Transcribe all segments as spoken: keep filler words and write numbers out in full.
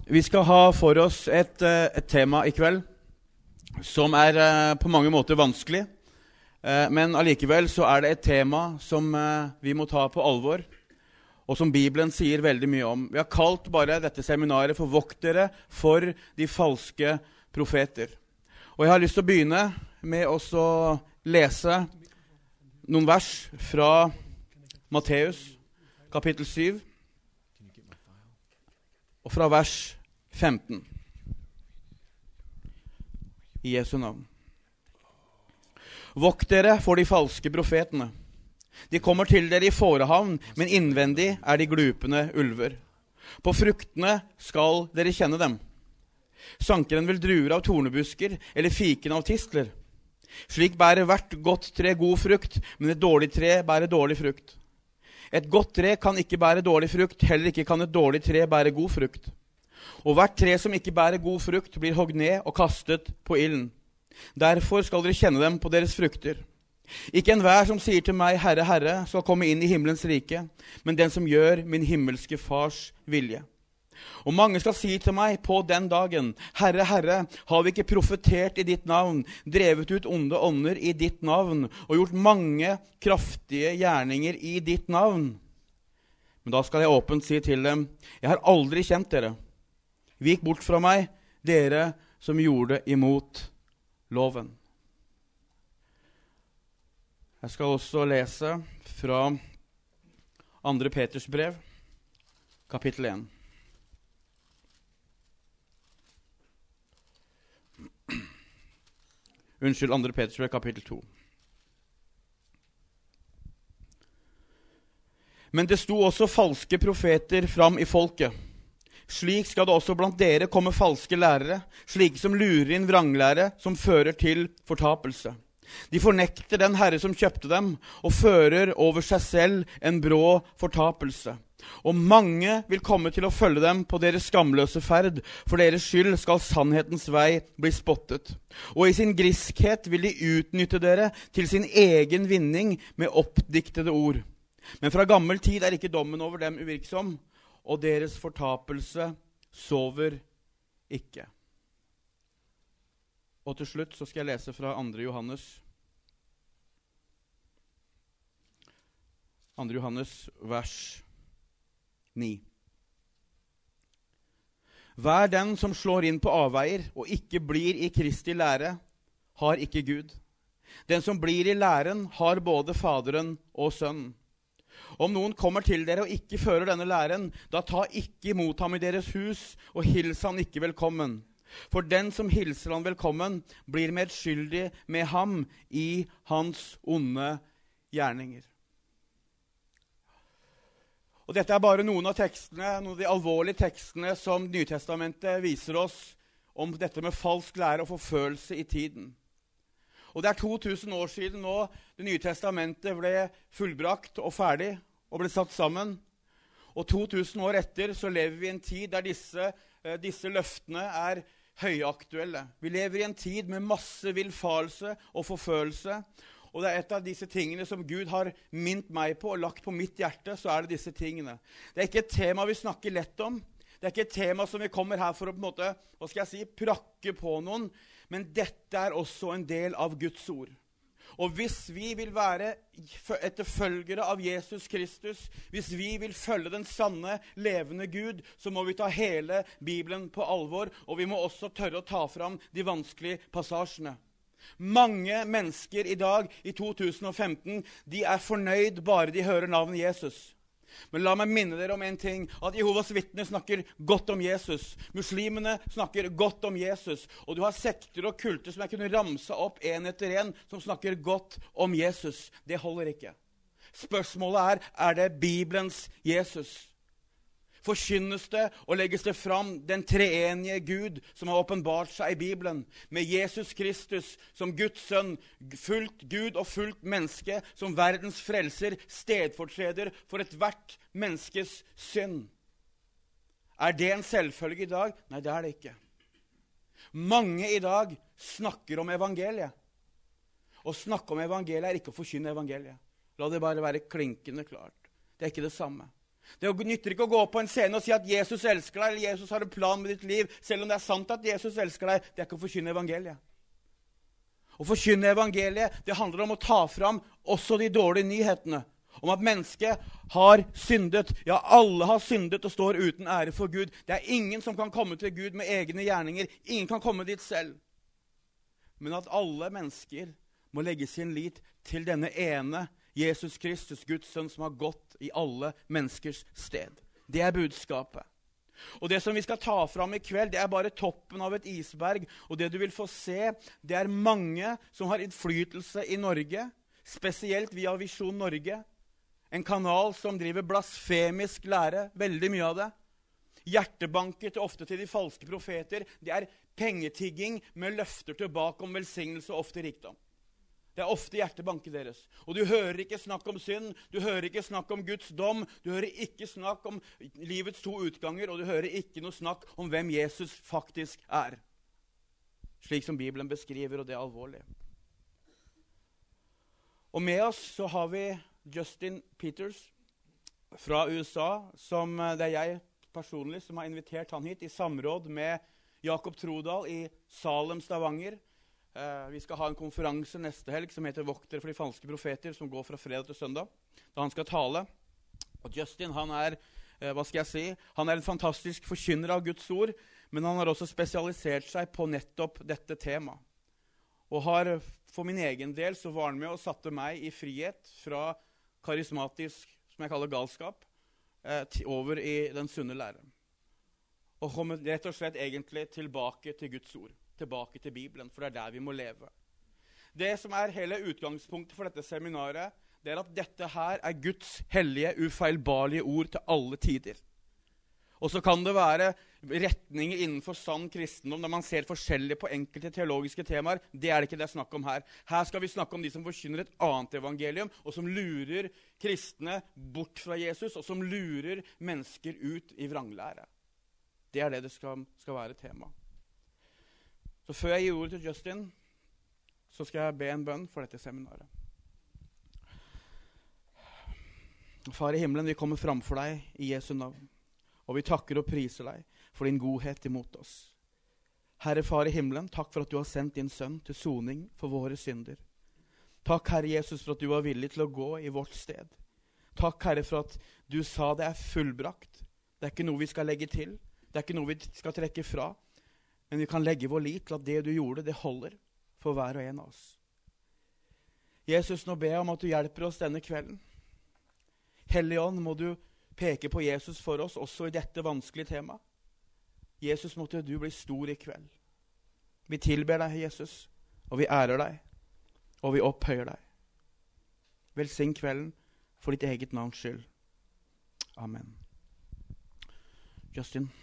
Vi skal ha for oss et, et tema i kveld som er på mange måter vanskelig, men allikevel så er det et tema som vi må ta på alvor, og som Bibelen sier veldig mye om. Vi har kalt bare dette seminaret for voktere for de falske profeter. Og jeg har lyst til å begynne med å lese noen vers fra Matteus, kapittel syv, og fra vers femten. I Jesu navn. Vokt dere for de falske profetene. De kommer til dere i fårehavn, men innvendig er de glupende ulver. På fruktene skal dere kjenne dem. Sankeren vil druer av tornebusker, eller fiken av tistler. Slik bærer hvert godt tre god frukt, men et dårlig tre bærer dårlig frukt. Et godt tre kan ikke bære dårlig frukt, heller ikke kan et dårlig tre bære god frukt. Og hvert tre som ikke bærer god frukt blir hogd ned og kastet på ilden. Derfor skal dere kjenne dem på deres frukter. Ikke enhver som sier til meg, Herre, Herre, skal komme inn i himmelens rike, men den som gjør min himmelske fars vilje. Og mange skal si til meg på den dagen, Herre, Herre, har vi ikke profetert i ditt navn, drevet ut onde ånder i ditt navn, og gjort mange kraftige gjerninger i ditt navn? Men da skal jeg åpent si til dem, jeg har aldri kjent dere. Vik bort fra meg, dere som gjorde imot loven. Jeg skal også lese fra andre Peters brev, kapittel én. Unnskyld, andre Peters brev, kapittel to. Men det sto også falske profeter fram i folket. Slik skal det også blant dere komme falske lærere, slike som lurer inn vranglære, som fører til fortapelse. De fornekter den Herre som kjøpte dem, og fører over seg selv en brå fortapelse. Og mange vil komme til å følge dem på deres skamløse ferd, for deres skyld skal sannhetens vei bli spottet. Og i sin griskhet vil de utnytte dere til sin egen vinning med oppdiktede ord. Men fra gammel tid er ikke dommen over dem uvirksom, og deres fortapelse sover ikke. Og til slutt så skal jeg lese fra andre Johannes. andre Johannes, vers ni. Hver den som slår inn på avveier og ikke blir i Kristi lære, har ikke Gud. Den som blir i læren har både Faderen og Sønnen. Om noen kommer til dere og ikke fører denne læren, da ta ikke imot ham i deres hus, og hils han ikke velkommen. For den som hilser han velkommen, blir medskyldig med ham i hans onde gjerninger. Og dette er bare noen av tekstene, noen av de alvorlige tekstene som Nytestamentet viser oss om dette med falsk lære og forfølelse i tiden. Og det er to tusen år siden nå det nye testamentet ble fullbrakt og ferdig og ble satt sammen. Og to tusen år etter så lever vi i en tid der disse, disse løftene er høyaktuelle. Vi lever i en tid med masse villfarelse og forfølelse. Og det er et av disse tingene som Gud har minnet meg på og lagt på mitt hjerte, så er det disse tingene. Det er ikke et tema vi snakker lett om. Det er ikke et tema som vi kommer her for å på en måte, hva skal jeg si, prakke på noen. Men dette er også en del av Guds ord. Og hvis vi vil være etterfølgere av Jesus Kristus, hvis vi vil følge den sanne, levende Gud, så må vi ta hele Bibelen på alvor, og vi må også tørre å ta fram de vanskelige passasjene. Mange mennesker i dag, i to tusen og femten, de er fornøyd bare de hører navnet Jesus. Men la meg minne dere om en ting, at Jehovas vitner snakker godt om Jesus. Muslimene snakker godt om Jesus. Og du har sekter og kulter som jeg kunne ramse opp en etter en, som snakker godt om Jesus. Det holder ikke. Spørsmålet er, er det Bibelens Jesus? Forkynnes det og legges det fram den treenige Gud som har åpenbart seg i Bibelen, med Jesus Kristus som Guds sønn, fullt Gud og fullt menneske, som verdens frelser, stedfortreder for et hvert menneskes synd. Er det en selvfølge i dag? Nei, det er det ikke. Mange i dag snakker om evangeliet. Å snakke om evangeliet er ikke å forkynne evangeliet. La det bare være klinkende klart. Det er ikke det samme. Det nytter ikke å gå på en scene og si at Jesus elsker deg, eller Jesus har en plan med ditt liv, selv om det er sant at Jesus elsker deg. Det er ikke å forkynne evangeliet. Å forkynne evangeliet, det handler om å ta fram også de dårlige nyhetene. Om at mennesket har syndet. Ja, alle har syndet og står uten ære for Gud. Det er ingen som kan komme til Gud med egne gjerninger. Ingen kan komme dit selv. Men at alle mennesker må legge sin lit til denne ene Jesus Kristus, Guds sønn, som har gått i alle menneskers sted. Det er budskapet. Og det som vi skal ta fram i kveld, det er bare toppen av et isberg. Og det du vil få se, det er mange som har innflytelse i Norge, spesielt via Visjon Norge. En kanal som driver blasfemisk lære, veldig mye av det. Hjertebanker til ofte til de falske profeter. Det er pengetigging med løfter tilbake om velsignelse og ofte rikdom. Det er ofte hjertebanket deres. Og du hører ikke snakk om synd, du hører ikke snakk om Guds dom, du hører ikke snakk om livets to utganger, og du hører ikke noe snakk om hvem Jesus faktisk er. Slik som Bibelen beskriver, og det er alvorlig. Og med oss så har vi Justin Peters fra U S A, som det er jeg personlig som har invitert han hit i samråd med Jakob Trodal i Salem, Stavanger. Uh, vi skal ha en konferanse neste helg som heter Voktere for de falske profeter, som går fra fredag til søndag, da han skal tale. Og Justin, han er, uh, hva skal jeg si, han er en fantastisk forkynner av Guds ord, men han har også spesialisert seg på nettopp dette temaet. Og har, for min egen del, så var han med og satte meg i frihet fra karismatisk, som jeg kaller galskap, uh, til, over i den sunne lære. Og komme rett og slett egentlig tilbake til Guds ord. Tilbake til Bibelen, for det er der vi må leve. Det som er hele utgangspunktet for dette seminaret, det er at dette her er Guds hellige, ufeilbarlige ord til alle tider. Og så kan det være retninger innenfor sann kristendom, der man ser forskjellig på enkelte teologiske temaer. Det er det ikke det snakk om her. Her skal vi snakke om de som forkynner et annet evangelium, og som lurer kristne bort fra Jesus, og som lurer mennesker ut i vranglære. Det er det det skal, skal være tema. Så før jeg gir ordet til Justin, så skal jeg be en bønn for dette seminaret. Far i himmelen, vi kommer framfor deg i Jesu navn, og vi takker og priser deg for din godhet imot oss. Herre Far i himmelen, takk for at du har sendt din sønn til soning for våre synder. Takk, Herre Jesus, for at du var villig til å gå i vårt sted. Takk, Herre, for at du sa det er fullbrakt. Det er ikke noe vi skal legge til. Det er ikke noe vi skal trekke fra. Men vi kan legge vår lit til at det du gjorde, det holder for hver og en av oss. Jesus, nå ber jeg om at du hjelper oss denne kvelden. Hellige ånd, må du peke på Jesus for oss, også i dette vanskelige temaet. Jesus, måtte du bli stor i kveld. Vi tilber deg, Jesus, og vi ærer deg, og vi opphøyer deg. Velsign kvelden for ditt eget navns skyld. Amen. Justin.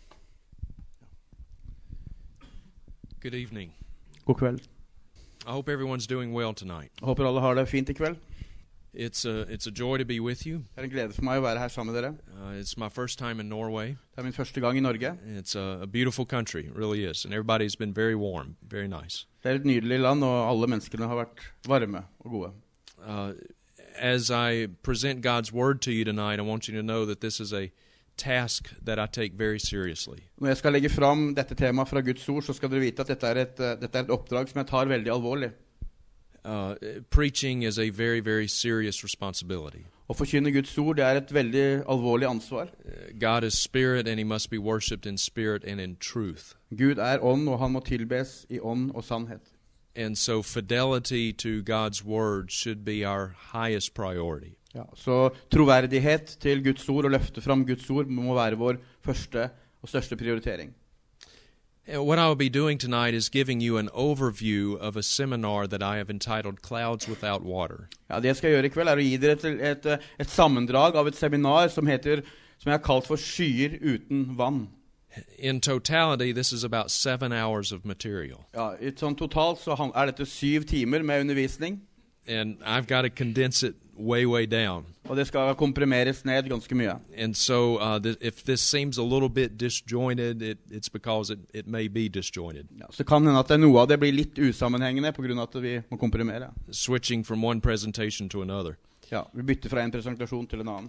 Good evening. God kveld. I hope everyone's doing well tonight. Jeg håper alle har det fint i kveld. It's a, it's a joy to be with you. Det er en glede for meg å være her sammen med dere. Uh, it's my first time in Norway. Det er min første gang i Norge. It's a, a beautiful country, it really is. And everybody's been very warm, very nice. Det er et nydelig land, og alle menneskene har vært varme og gode. Uh, as I present God's word to you tonight, I want you to know that this is a task that I take very seriously. Når jeg skal legge fram dette temaet fra Guds ord, så skal dere vite at dette er et, uh, dette er et oppdrag som jeg tar veldig alvorlig. Uh, preaching is a very, very serious responsibility. Å forkynne Guds ord, det er et veldig alvorlig ansvar. Uh, God is spirit, and he must be worshipped in spirit and in truth. Gud er ånd, og han må tilbes i ånd og sannhet. And so fidelity to God's word should be our highest priority. Ja, så troverdighet til Guds ord og løfte fram Guds ord må være vår første og største prioritering. What I will be doing tonight is giving you an overview of a seminar that I have entitled Clouds Without Water. Ja, det jeg skal gjøre i kveld er å gi dere et, et, et sammendrag av et seminar som heter, som jeg har kalt for Skyer uten vann. In totality, this is about seven hours of material. Ja, i sånn totalt så er dette syv timer med undervisning. And I've got to condense it way, way down. Og det skal komprimeres ned ganske mye. And so uh, th- if this seems a little bit disjointed, it, it's because it, it may be disjointed. Ja, så kan hende at det noe av det blir litt usammenhengende på grunn av at vi må komprimere. Switching from one presentation to another. Ja, vi bytter fra en presentasjon til en annen.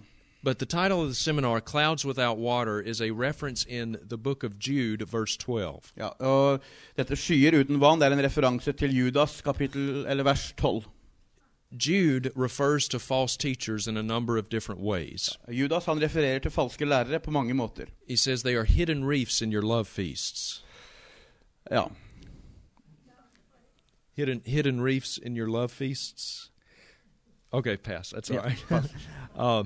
But the title of the seminar, Clouds Without Water, is a reference in the book of Jude, verse twelve. Ja, og dette skyer uten vann, det er en referanse til Judas kapittel, eller vers tolv. Jude refers to false teachers in a number of different ways. Judas han refererer til falske lærere på mange måter. He says they are hidden reefs in your love feasts. Ja. Hidden hidden reefs in your love feasts? Okay, pass. That's all Yeah, right. pass. uh,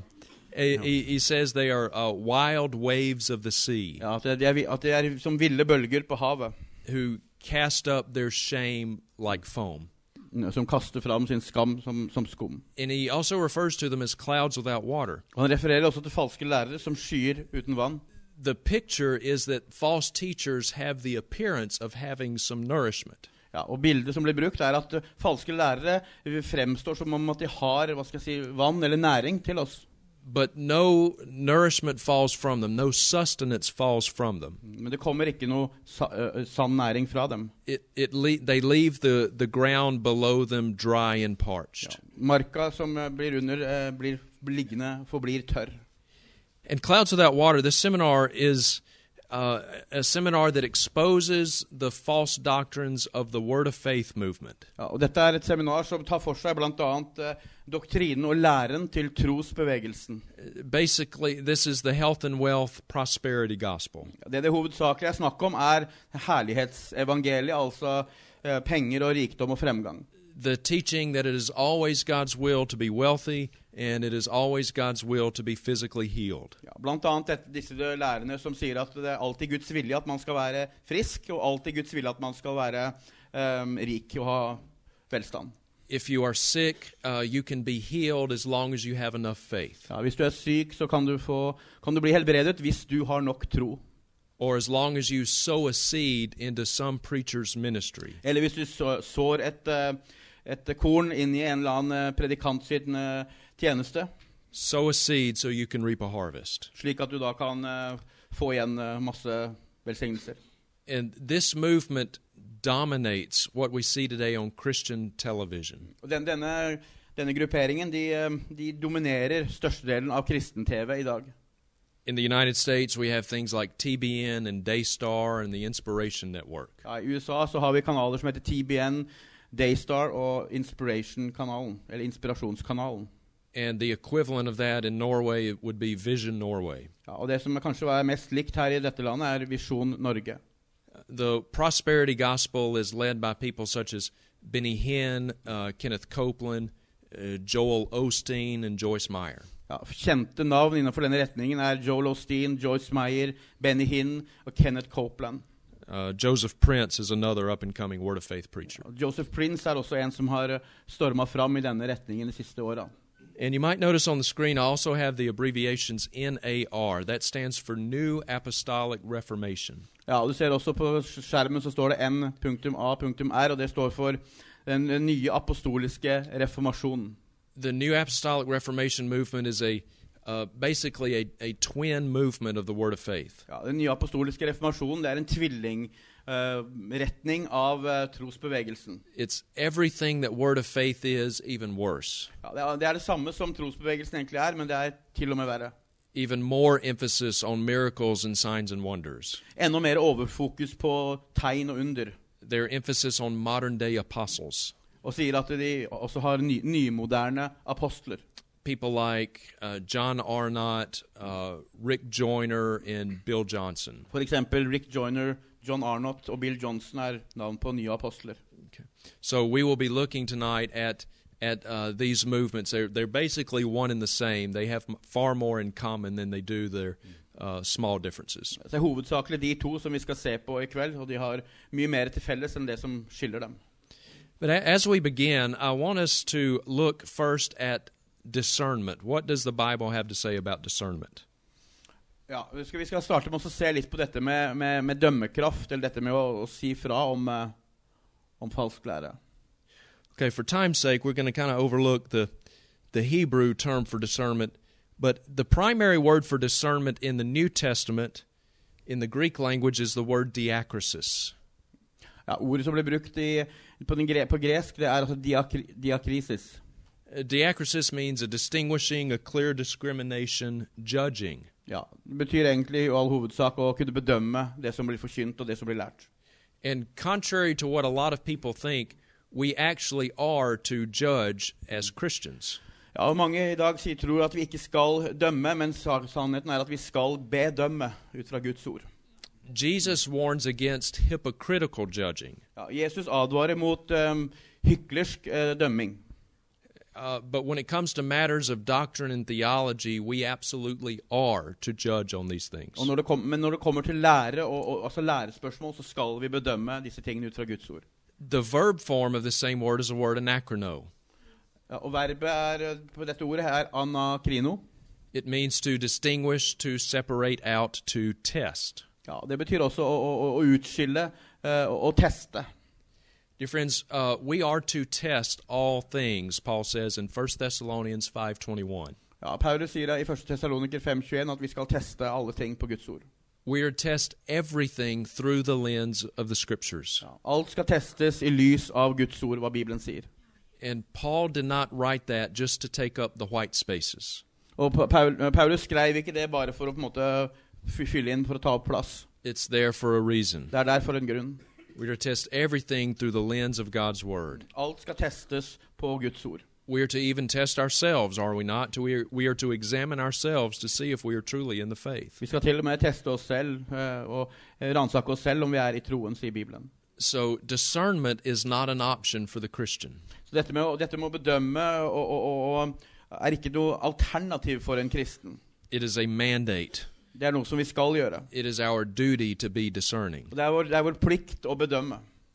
he, he says they are uh, wild waves of the sea. Ja, at det, er, at det er som ville bølger på havet, who cast up their shame like foam. som kaster fram sin skam som, som skum. And he also refers to them as clouds without water. Og han refererer også til falske lærere som skyer uten vann. The picture is that false teachers have the appearance of having some nourishment. Ja, og bildet som blir brukt er at uh, falske lærere fremstår som om at de har, hva skal jeg si, vann eller næring til oss. But no nourishment falls from them, no sustenance falls from them. Men det kommer ikke noe sa, uh, sann næring fra dem. It, it le- they leave the, the ground below them dry and parched. Ja. Marka som uh, blir under, uh, blir liggende, forblir tørr. And Clouds Without Water, this seminar is uh, a seminar that exposes the false doctrines of the Word of Faith movement. Ja, og dette er et seminar som tar for seg blant annet uh, doktrinen og læren til trosbevegelsen. Basically, this is the health and wealth prosperity gospel. Det det hovedsakelig er snakk om er herlighetsevangeliet, altså uh, penger og rikdom og fremgang. The teaching that it is always God's will to be wealthy and it is always God's will to be physically healed. Ja, blant annet et, disse lærerne som sier at det er alltid Guds vilje at man skal være frisk, og alltid Guds vilje at man skal være um, rik og ha velstand. If you are sick, uh, you can be healed as long as you have enough faith. Ja, hvis du er syk, så kan du, få, kan du bli helbredet hvis du har nok tro. Or as long as you sow a seed into some preacher's ministry. Eller hvis du så, sår et, uh, et korn inn i en eller annen uh, predikant sin uh, tjeneste. Sow a seed so you can reap a harvest. Slik at du da kan uh, få igjen uh, masse velsignelser. And this movement dominates what we see today on Christian television. Og den, denne, denne grupperingen, de, uh, de dominerer størstedelen av kristen-T V i dag. In the United States, we have things like T B N and Daystar and the Inspiration Network. Ja, i U S A så har vi kanaler som heter T B N, Daystar og Inspiration-kanalen, eller Inspirasjonskanalen. And the equivalent of that in Norway would be Vision Norway. Ja, og det som kanskje er mest likt her i dette landet er Visjon Norge. The prosperity gospel is led by people such as Benny Hinn, uh, Kenneth Copeland, uh, Joel Osteen, and Joyce Meyer. Ja, kjente navn innenfor denne retningen er Joel Osteen, Joyce Meyer, Benny Hinn og Kenneth Copeland. Uh, Joseph Prince is another up-and-coming Word of Faith preacher. Joseph Prince er også en som har stormet fram i denne retningen de siste årene. And you might notice on the screen I also have the abbreviations N A R. That stands for New Apostolic Reformation. Ja, du ser også på skjermen så står det N A R, og det står for den nye apostoliske reformasjonen. The New Apostolic Reformation movement is a uh, basically a, a twin movement of the Word of Faith. Ja, den nye apostoliske reformasjonen, det er en tvilling uh, retning av uh, trosbevegelsen. It's everything that Word of Faith is, even worse. Ja, det, er, det er det samme som trosbevegelsen egentlig er, men det er til og med verre. Even more emphasis on miracles and signs and wonders. Enda mer overfokus på tegn og under. Their emphasis on modern-day apostles. Og sier at de også har ny, nymoderne apostler. People like uh, John Arnott, uh, Rick Joyner, and Bill Johnson. For eksempel Rick Joyner, John Arnott og Bill Johnson er navn på nye apostler. Okay. So we will be looking tonight at at uh, these movements. They're, they're basically one and the same. They have m- far more in common than they do their uh, small differences. Så er hovedsakelig de to som vi skal se på i kveld, og de har mye mer til felles enn det som skiller dem. But a- as we begin, I want us to look first at discernment. What does the Bible have to say about discernment? Ja, vi skal, vi skal starte med å se litt på dette med, med, med dømmekraft, eller dette med å, å si fra om, uh, om falsk lære. Okay, for time's sake, we're going to kind of overlook the the Hebrew term for discernment, but the primary word for discernment in the New Testament, in the Greek language, is the word diakrisis. Ja, ordet som ble brukt i, på, den gre, på gresk, det er altså diakri, diakrisis. Uh, Diakrisis means a distinguishing, a clear discrimination, judging. Ja, det betyr egentlig i all hovedsak å kunne bedømme det som blir forkynt og det som blir lært. And contrary to what a lot of people think, we actually are to judge as Christians. Ja, og mange i dag sier, tror at vi ikke skal dømme, men sannheten er at vi skal bedømme ut fra Guds ord. Jesus warns against hypocritical judging. Ja, Jesus advarer mot um, hyklersk uh, dømming. Uh, but when it comes to matters of doctrine and theology, we absolutely are to judge on these things. Og når det kom, men når det kommer til lære, og, og, altså lærespørsmål, så skal vi bedømme disse tingene ut fra Guds ord. The verb form of the same word is a word anachrono. Ja, og verbet er, på dette ordet her, anakrino. It means to distinguish, to separate out, to test. Ja, det betyr også å, å, å utskille uh, og, og teste. Dear friends, uh, we are to test all things, Paul says in First Thessalonians five twenty-one. Ja, Paulus sier i første Thessaloniker fem tjueen at vi skal teste alle ting på Guds ord. We are to test everything through the lens of the Scriptures. Ja, alt skal testes i lys av Guds ord, hva Bibelen sier. And Paul did not write that just to take up the white spaces. Og Paul, Paulus skrev ikke det bare for å på en måte fylle inn, for å ta opp plass. It's there for a reason. Det er der for en grunn. We are to test everything through the lens of God's Word. Alt skal testes på Guds ord. We are to even test ourselves, are we not? We are, we are to examine ourselves to see if we are truly in the faith. Vi skal til og med teste oss selv uh, og rannsake oss selv om vi er i troen, sier Bibelen. So discernment is not an option for the Christian. Så dette med, dette med å bedømme og, og, og, og er ikke noe alternativ for en kristen. It is a mandate. Det er noe som vi skal gjøre. It is our duty to be discerning. Det er, vår, det er vår plikt å bedømme.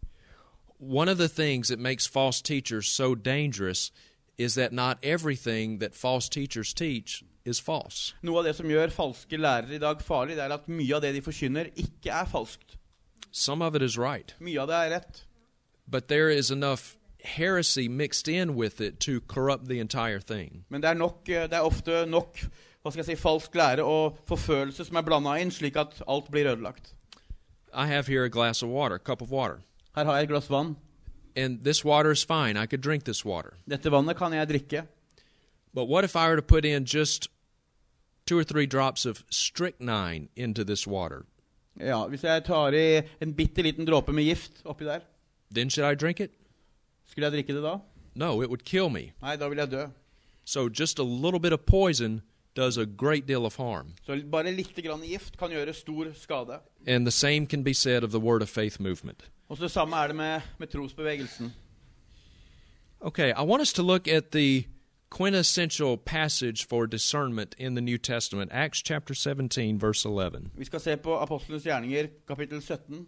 One of the things that makes false teachers so dangerous is that not everything that false teachers teach is false. Noe av det som gjør falske lærere i dag farlig, det er at mye av det de forkynner ikke er falskt. Some of it is right. Mye av det er rett. But there is enough heresy mixed in with it to corrupt the entire thing. Men det er, nok, det er ofte nok hva skal jeg si, falsk lære og forfølelse som er blandet inn, slik at alt blir ødelagt. I have here a glass of water, a cup of water. Her har jeg et glass vann. And this water is fine. I could drink this water. Dette vannet kan jeg drikke. But what if I were to put in just two or three drops of strychnine into this water? Ja, hvis jeg tar i en bitte liten dråpe med gift oppi der, Then should I drink it? skulle jeg drikke det da? No, it would kill me. Nei, da vil jeg dø. So just a little bit of poison does a great deal of harm. Så bare litt grann gift kan gjøre stor skade. And the same can be said of the Word of Faith movement. Og så det samme er det med, med trosbevegelsen. Okay, I want us to look at the quintessential passage for discernment in the New Testament, Acts chapter seventeen, verse eleven. Vi skal se på Apostlenes gjerninger, kapittel sytten,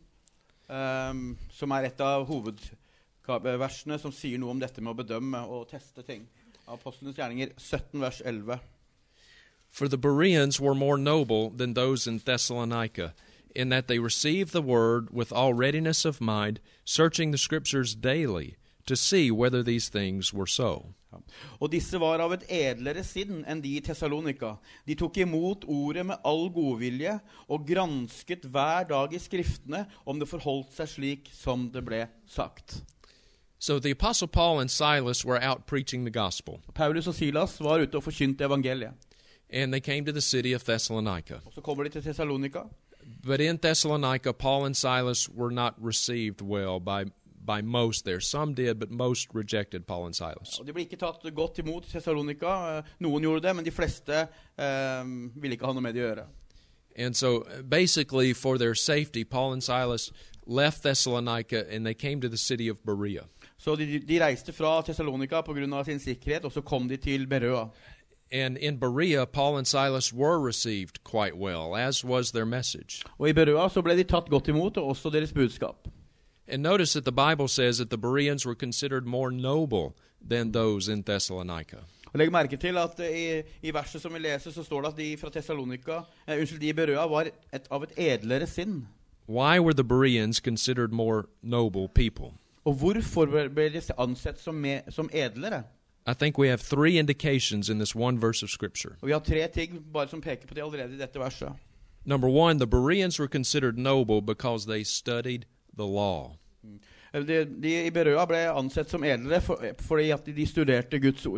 um, som er et av hovedversene som sier noe om dette med å bedømme og teste ting. Apostlenes gjerninger sytten, vers elleve. For the Bereans were more noble than those in Thessalonica, in that they received the word with all readiness of mind, searching the Scriptures daily, to see whether these things were so. Ja. Og disse var av et edlere sinn enn de i Thessalonika. De tok imot ordet med all godvilje, og gransket hver dag i skriftene om det forholdt seg slik som det ble sagt. So the Apostle Paul and Silas were out preaching the gospel, Paulus og Silas var ute og forkynte evangeliet. and they came to the city of Thessalonica. Og så kommer de til Thessalonika. But in Thessalonica, Paul and Silas were not received well by by most there. Some did, but most rejected Paul and Silas. Og de ble ikke tatt godt imot i Thessalonika. Noen gjorde det, men de fleste um, ville ikke ha noe med det å gjøre. And so basically for their safety, Paul and Silas left Thessalonica and they came to the city of Berea. Så de, de reiste fra Thessalonika på grunn av sin sikkerhet, og så kom de til Berøa. And in Berea, Paul and Silas were received quite well, as was their message. Og i Berøa så ble de tatt godt imot, og også deres budskap. And notice that the Bible says that the Bereans were considered more noble than those in Thessalonica. Og legg merke til at i, i verset som vi leser, så står det at de fra Thessalonika, eh, unnskyld, de i Berøa var et, av et edlere sinn. Why were the Bereans considered more noble people? Og hvorfor ble de ansett som, med, som edlere? I think we have three indications in this one verse of Scripture. Og vi har tre ting bare som peker på det allerede i dette verset. Number one, the Bereans were considered noble because they studied the law. De, de i Berøa ble ansett som edlere for, fordi at de studerte Guds ord.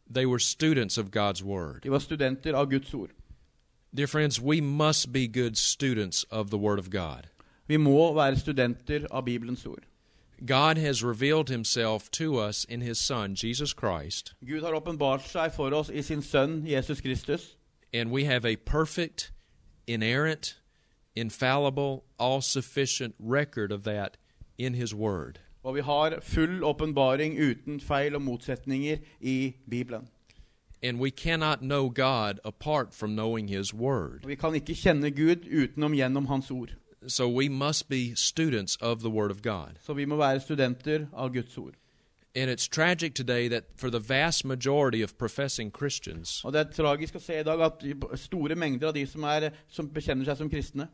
They were students of God's Word. De var studenter av Guds ord. Dear friends, we must be good students of the Word of God. Vi må være studenter av Bibelens ord. God has revealed himself to us in his Son, Jesus Christ, Gud har åpenbart seg for oss i sin sønn, Jesus Kristus. and we have a perfect, inerrant, infallible, all-sufficient record of that in his Word. Og vi har full åpenbaring uten feil og motsetninger i Bibelen. And we cannot know God apart from knowing his Word. Og vi kan ikke kjenne Gud utenom gjennom hans ord. So we must be students of the Word of God. Så vi må være studenter av Guds ord. And it's tragic today that for the vast majority of professing Christians, Og det er tragisk å se i dag at store mengder av de som, er, som bekjenner seg som kristne,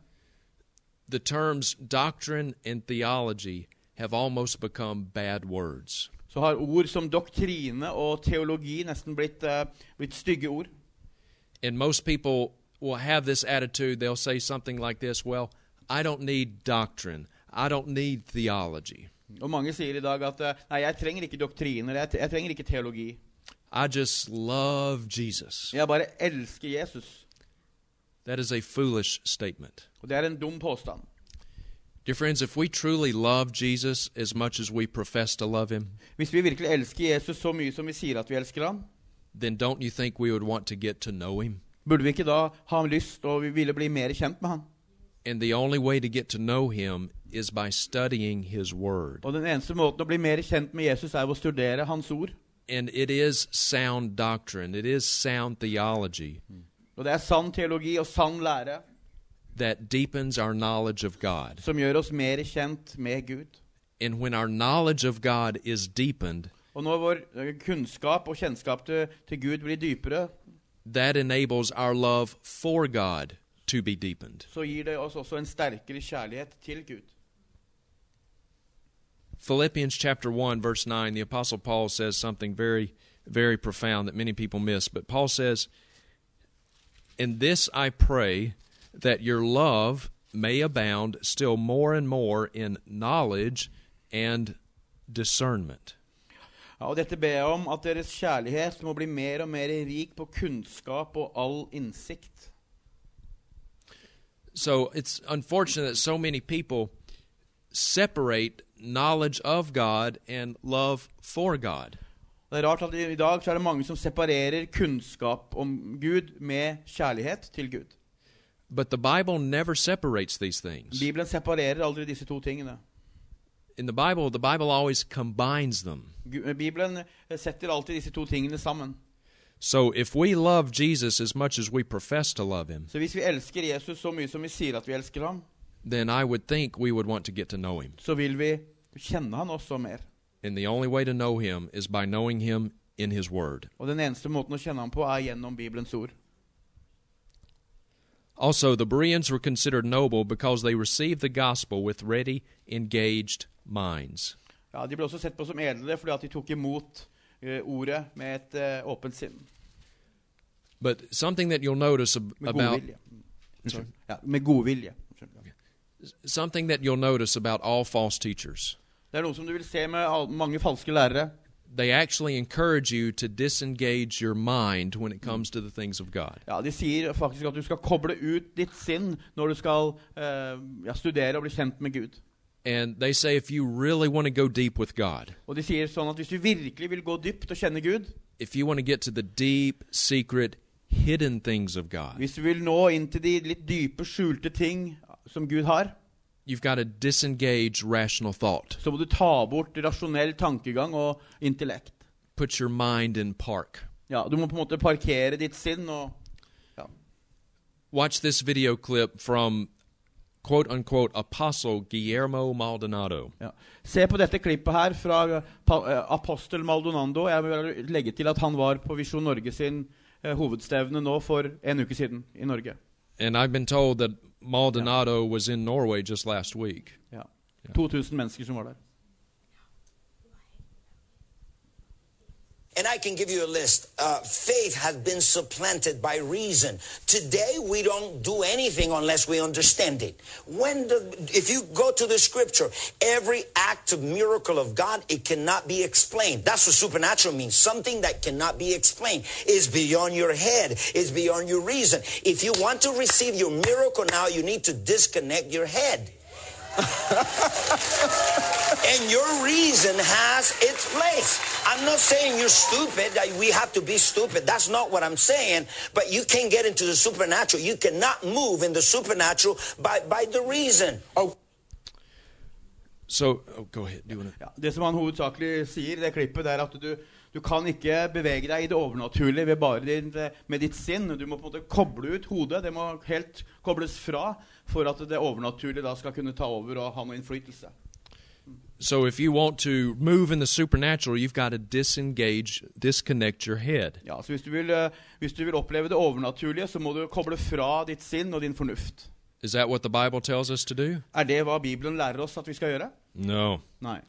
the terms doctrine and theology have almost become bad words. så har ord som doktrine og teologi nesten blitt, uh, blitt stygge ord. And most people will have this attitude. They'll say something like this, well, I don't need doctrine. I don't need theology. Og mange sier i dag at uh, nei, jeg trenger ikke doktriner, jeg, jeg trenger ikke teologi. I just love Jesus. Jeg bare elsker Jesus. That is a foolish statement. Og det er en dum påstand. Dear friends, if we truly love Jesus as much as we profess to love him, Hvis vi virkelig elsker Jesus så mye som vi sier at vi elsker ham, then don't you think we would want to get to know him? burde vi ikke da ha lyst og vi ville bli mer kjent med han? And the only way to get to know him is by studying his word. Og den eneste måten å bli mer kjent med Jesus er å studere hans ord. And it is sound doctrine. It is sound theology Og det er sann teologi og sann lære that deepens our knowledge of God. som gjør oss mer kjent med Gud. And when our knowledge of God is deepened, Og når vår eh, kunnskap og kjennskap til, til Gud blir dypere, that enables our love for God to be deepened. så gir det oss også en sterkere kjærlighet til Gud. Philippians chapter one, verse nine, the Apostle Paul says something very, very profound that many people miss. But Paul says, "In this I pray, that your love may abound still more and more in knowledge and discernment." Ja, og dette ber jeg om, at deres kjærlighet må bli mer og mer rik på kunnskap og all innsikt. So it's unfortunate that so many people separate knowledge of God and love for God. Det er rart at i dag så er det mange som separerer kunnskap om Gud med kjærlighet til Gud. But the Bible never separates these things. Bibelen separerer aldri disse to tingene. In the Bible, the Bible always combines them. Gu- Bibelen setter alltid disse to tingene sammen. So if we love Jesus as much as we profess to love him, Så hvis vi elsker Jesus så mye som vi sier at vi elsker ham, then I would think we would want to get to know him. så vil vi kjenne han også mer. And the only way to know him is by knowing him in his word. Og den eneste måten å kjenne ham på er gjennom Bibelens ord. Also, the Bereans were considered noble because they received the gospel with ready, engaged minds. Ja, de ble også sett på som edle fordi at de tok imot eh, ordet med et eh, åpent sinn. But something that you'll notice ab- Med about godvilje. Unnskyld. Ja, med godvilje. Unnskyld. something that you'll notice about all false teachers. Det er noe som du vil se med all, mange falske lærere. They actually encourage you to disengage your mind when it comes to the things of God. Ja, de sier faktisk at du skal koble ut ditt sinn når du skal eh, ja, studere og bli kjent med Gud. And they say if you really want to go deep with God, Og de sier sånn at hvis du virkelig vil gå dypt og kjenne Gud, if you want to get to the deep, secret, hidden things of God, hvis du vil nå inn til de litt dype, skjulte ting som Gud har, you've got to disengage rational thought. så må du ta bort rasjonell tankegang og intellekt. Put your mind in park. Ja, du må på en måte parkere ditt sinn og ja. Watch this video clip from quote-unquote Apostle Guillermo Maldonado. Ja. Se på dette klippet her fra pa, eh, Apostel Maldonado. Jeg vil legge til at han var på Visjon Norge sin eh, hovedstevne nå for en uke siden i Norge. And I've been told that Maldonado was in Norway just last week. Ja. to tusen mennesker som var der. And I can give you a list. Uh, faith has been supplanted by reason. Today, we don't do anything unless we understand it. When the, if you go to the scripture, every act of miracle of God, it cannot be explained. That's what supernatural means. Something that cannot be explained is beyond your head, is beyond your reason. If you want to receive your miracle now, you need to disconnect your head. And your reason has its place. I'm not saying you're stupid. We have to be stupid. That's not what I'm saying. But you can't get into the supernatural. You cannot move in the supernatural by, by the reason. Oh. So, oh, go ahead. Do you wanna... Ja, det som han hovedsakelig sier i det klippet, det er at du, du kan ikke bevege deg i det overnaturlige ved bare din, med ditt sinn. Du må på en måte koble ut hodet. Det må helt kobles fra for at det overnaturlige da skal kunne ta over og ha noe innflytelse. So if you want to move in the supernatural, you've got to disengage, disconnect your head. Ja, så hvis du vil, uh, hvis du vil oppleve det overnaturlige, så må du koble fra ditt sinn og din fornuft. Is that what the Bible tells us to do? Er det hva Bibelen lærer oss at vi skal gjøre? No. Nei.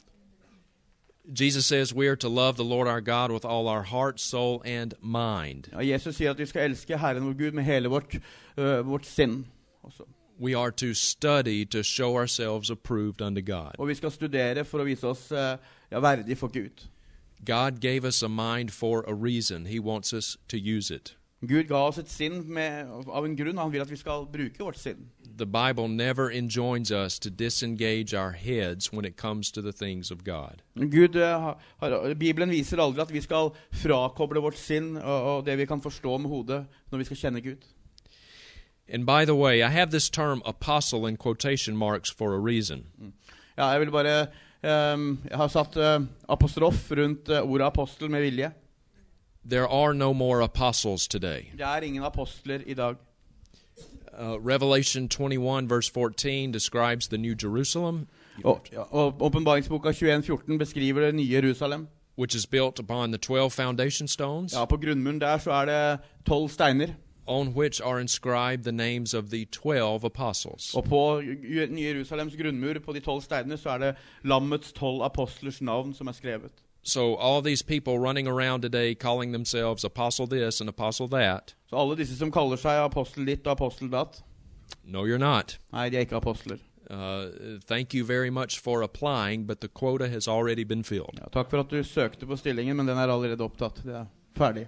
Jesus says we are to love the Lord our God with all our heart, soul, and mind. Ja, Jesus sier at vi skal elske Herren vår Gud med hele vårt, uh, vårt sinn også. We are to study to show ourselves approved unto God. Og vi skal studere for å vise oss uh, ja, verdig for Gud. God gave us a mind for a reason. He wants us to use it. Gud ga oss et sinn med, av en grunn. Han vil at vi skal bruke vårt sinn. The Bible never enjoins us to disengage our heads when it comes to the things of God. Gud, uh, har, Bibelen viser aldri at vi skal frakoble vårt sinn og, og det vi kan forstå med hodet når vi skal kjenne Gud. And by the way, I have this term apostle in quotation marks for a reason. Ja, jeg vil bare um, jeg har satt uh, apostrof rundt uh, ordet apostel med vilje. There are no more apostles today. Det er ingen apostler i dag. Uh, Revelation twenty-one verse fourteen describes the New Jerusalem, Og, ja, og Åpenbaringsboka tjueen fjorten beskriver det nye Jerusalem. which is built upon the twelve foundation stones, Ja, på grunnmuren der så er det tolv steiner. on which are inscribed the names of the twelve apostles. Og på nye Jerusalems grunnmur, på de tolv steinene, så er det lammets tolv apostlers navn som er skrevet. So all these people running around today calling themselves apostle this and apostle that, Så alle disse som kaller seg apostel ditt og apostel datt, no, you're not. nei, de er ikke apostler. Uh, thank you very much for applying, but the quota has already been filled. Ja, takk for at du søkte på stillingen, men den er allerede opptatt. Det er ferdig.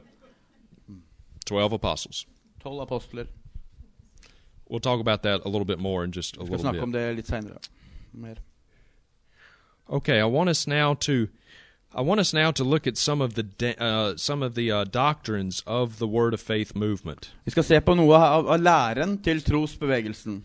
twelve apostles. Tolv apostler. We'll talk about that a little bit more in just a Vi skal little snakke om bit. det litt senere. Mer. Okay, I want us now to I want us now to look at some of the de- uh, some of the uh, doctrines of the Word of Faith movement. Vi skal se på noe av, av læren til trosbevegelsen.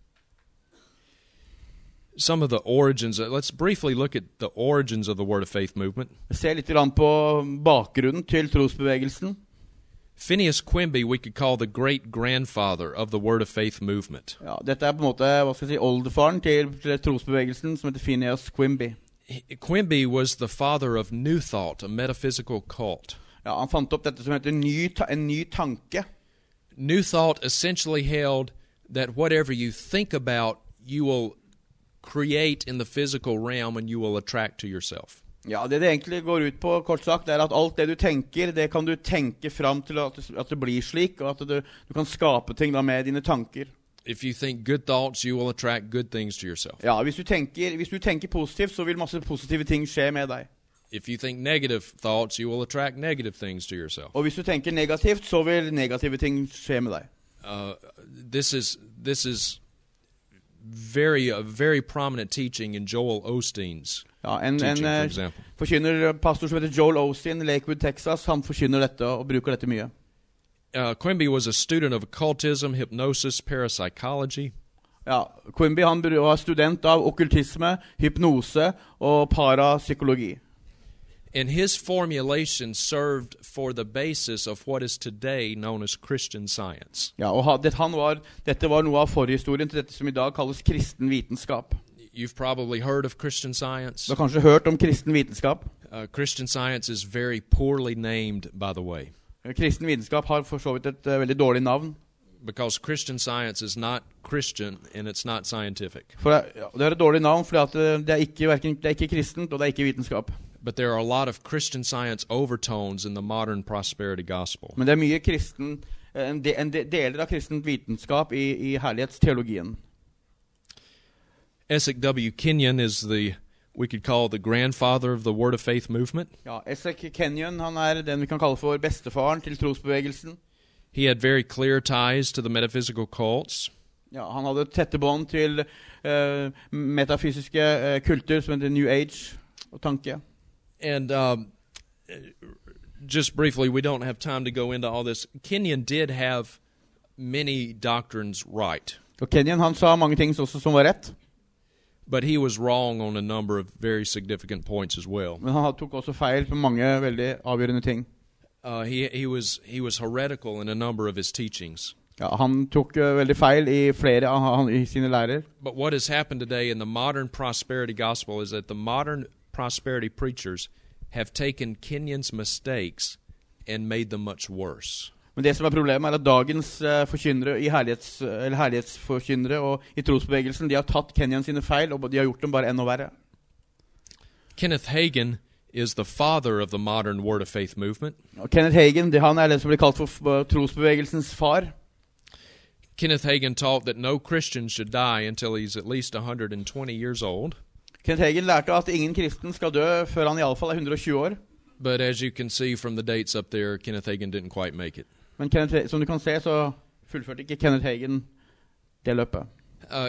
Some of the origins. Uh, let's briefly look at the origins of the Word of Faith movement. Vi ser litt grann på bakgrunnen til trosbevegelsen. Phineas Quimby, we could call the great-grandfather of the Word of Faith movement. Ja, dette er på en måte, hva skal jeg si, oldefaren til, til trosbevegelsen, som heter Phineas Quimby. He- Quimby was the father of New Thought, a metaphysical cult. Ja, han fant opp dette som heter ny ta en ny tanke. New Thought essentially held that whatever you think about, you will create in the physical realm and you will attract to yourself. Ja, det det egentlig går ut på, kort sagt, er at alt det du tenker, det kan du tenke fram til at det, at det blir slik, og at du, du kan skape ting da med dine tanker. If you think good thoughts, you will attract good things to yourself. Ja, hvis du tenker, hvis du tenker positivt, så vil masse positive ting skje med deg. If you think negative thoughts, you will attract negative things to yourself. Og hvis du tenker negativt, så vil negative ting skje med deg. Uh, this is this is very a very prominent teaching in Joel Osteen's Ja, en, teaching, en for eh, example. forkynner, pastor som heter Joel Osteen i Lakewood, Texas, han forkynner dette og bruker dette mye. Uh, Quimby was a student of occultism, hypnosis, parapsychology. Ja, Quimby han bru- var student av okkultisme, hypnose og parapsykologi. And his formulation served for the basis of what is today known as Christian Science. Ja, og ha- det, han var, dette var noe av forhistorien til dette som i dag kalles kristen vitenskap. You've probably heard of Christian Science. Du har kanskje hørt om kristen vitenskap? Uh, Christian Science is very poorly named, by the way, Kristen vitenskap har for så vidt et uh, veldig dårlig navn. because Christian Science is not Christian and it's not scientific. For det, ja, det er et dårlig navn, fordi at uh, det er ikke, hverken, det er ikke kristent, og det er ikke vitenskap. But there are a lot of Christian Science overtones in the modern prosperity gospel. Men det er mye kristen, en, de, en de, deler av kristen vitenskap i, i herlighetsteologien. Esek W. Kenyon is the, we could call the grandfather of the Word of Faith movement. Ja, Esek Kenyon, han er den vi kan kalle for bestefaren til trosbevegelsen. He had very clear ties to the metaphysical cults. Ja, han hadde tette bånd til uh, metafysiske uh, kulter som er New Age og tanke. And um, just briefly, we don't have time to go into all this. Kenyon did have many doctrines right. Og Kenyon, han sa mange ting også som var rett. But he was wrong on a number of very significant points as well. Men han tok også feil på mange veldig avgjørende ting. Uh, he he was he was heretical in a number of his teachings. Ja, han tok uh, veldig feil i flere av han, i sine lærer. But what has happened today in the modern prosperity gospel is that the modern prosperity preachers have taken Kenyon's mistakes and made them much worse. Men det som er problemet er at dagens uh, forkynnere i herlighets, eller herlighetsforkynnere og i trosbevegelsen, de har tatt Kenyon sine feil, og de har gjort dem bare enda verre. Kenneth Hagin is the father of the modern Word of Faith movement. Og Kenneth Hagin, det, han er det som blir kalt for uh, trosbevegelsens far. Kenneth Hagin taught that no Christian should die until he's at least one hundred twenty years old. Kenneth Hagin lærte at ingen kristen skal dø før han i alle fall er hundre og tjue år. But as you can see from the dates up there, Kenneth Hagin didn't quite make it. Men Kenneth, som du kan se, så fullførte ikke Kenneth Hagin det løpet. Uh,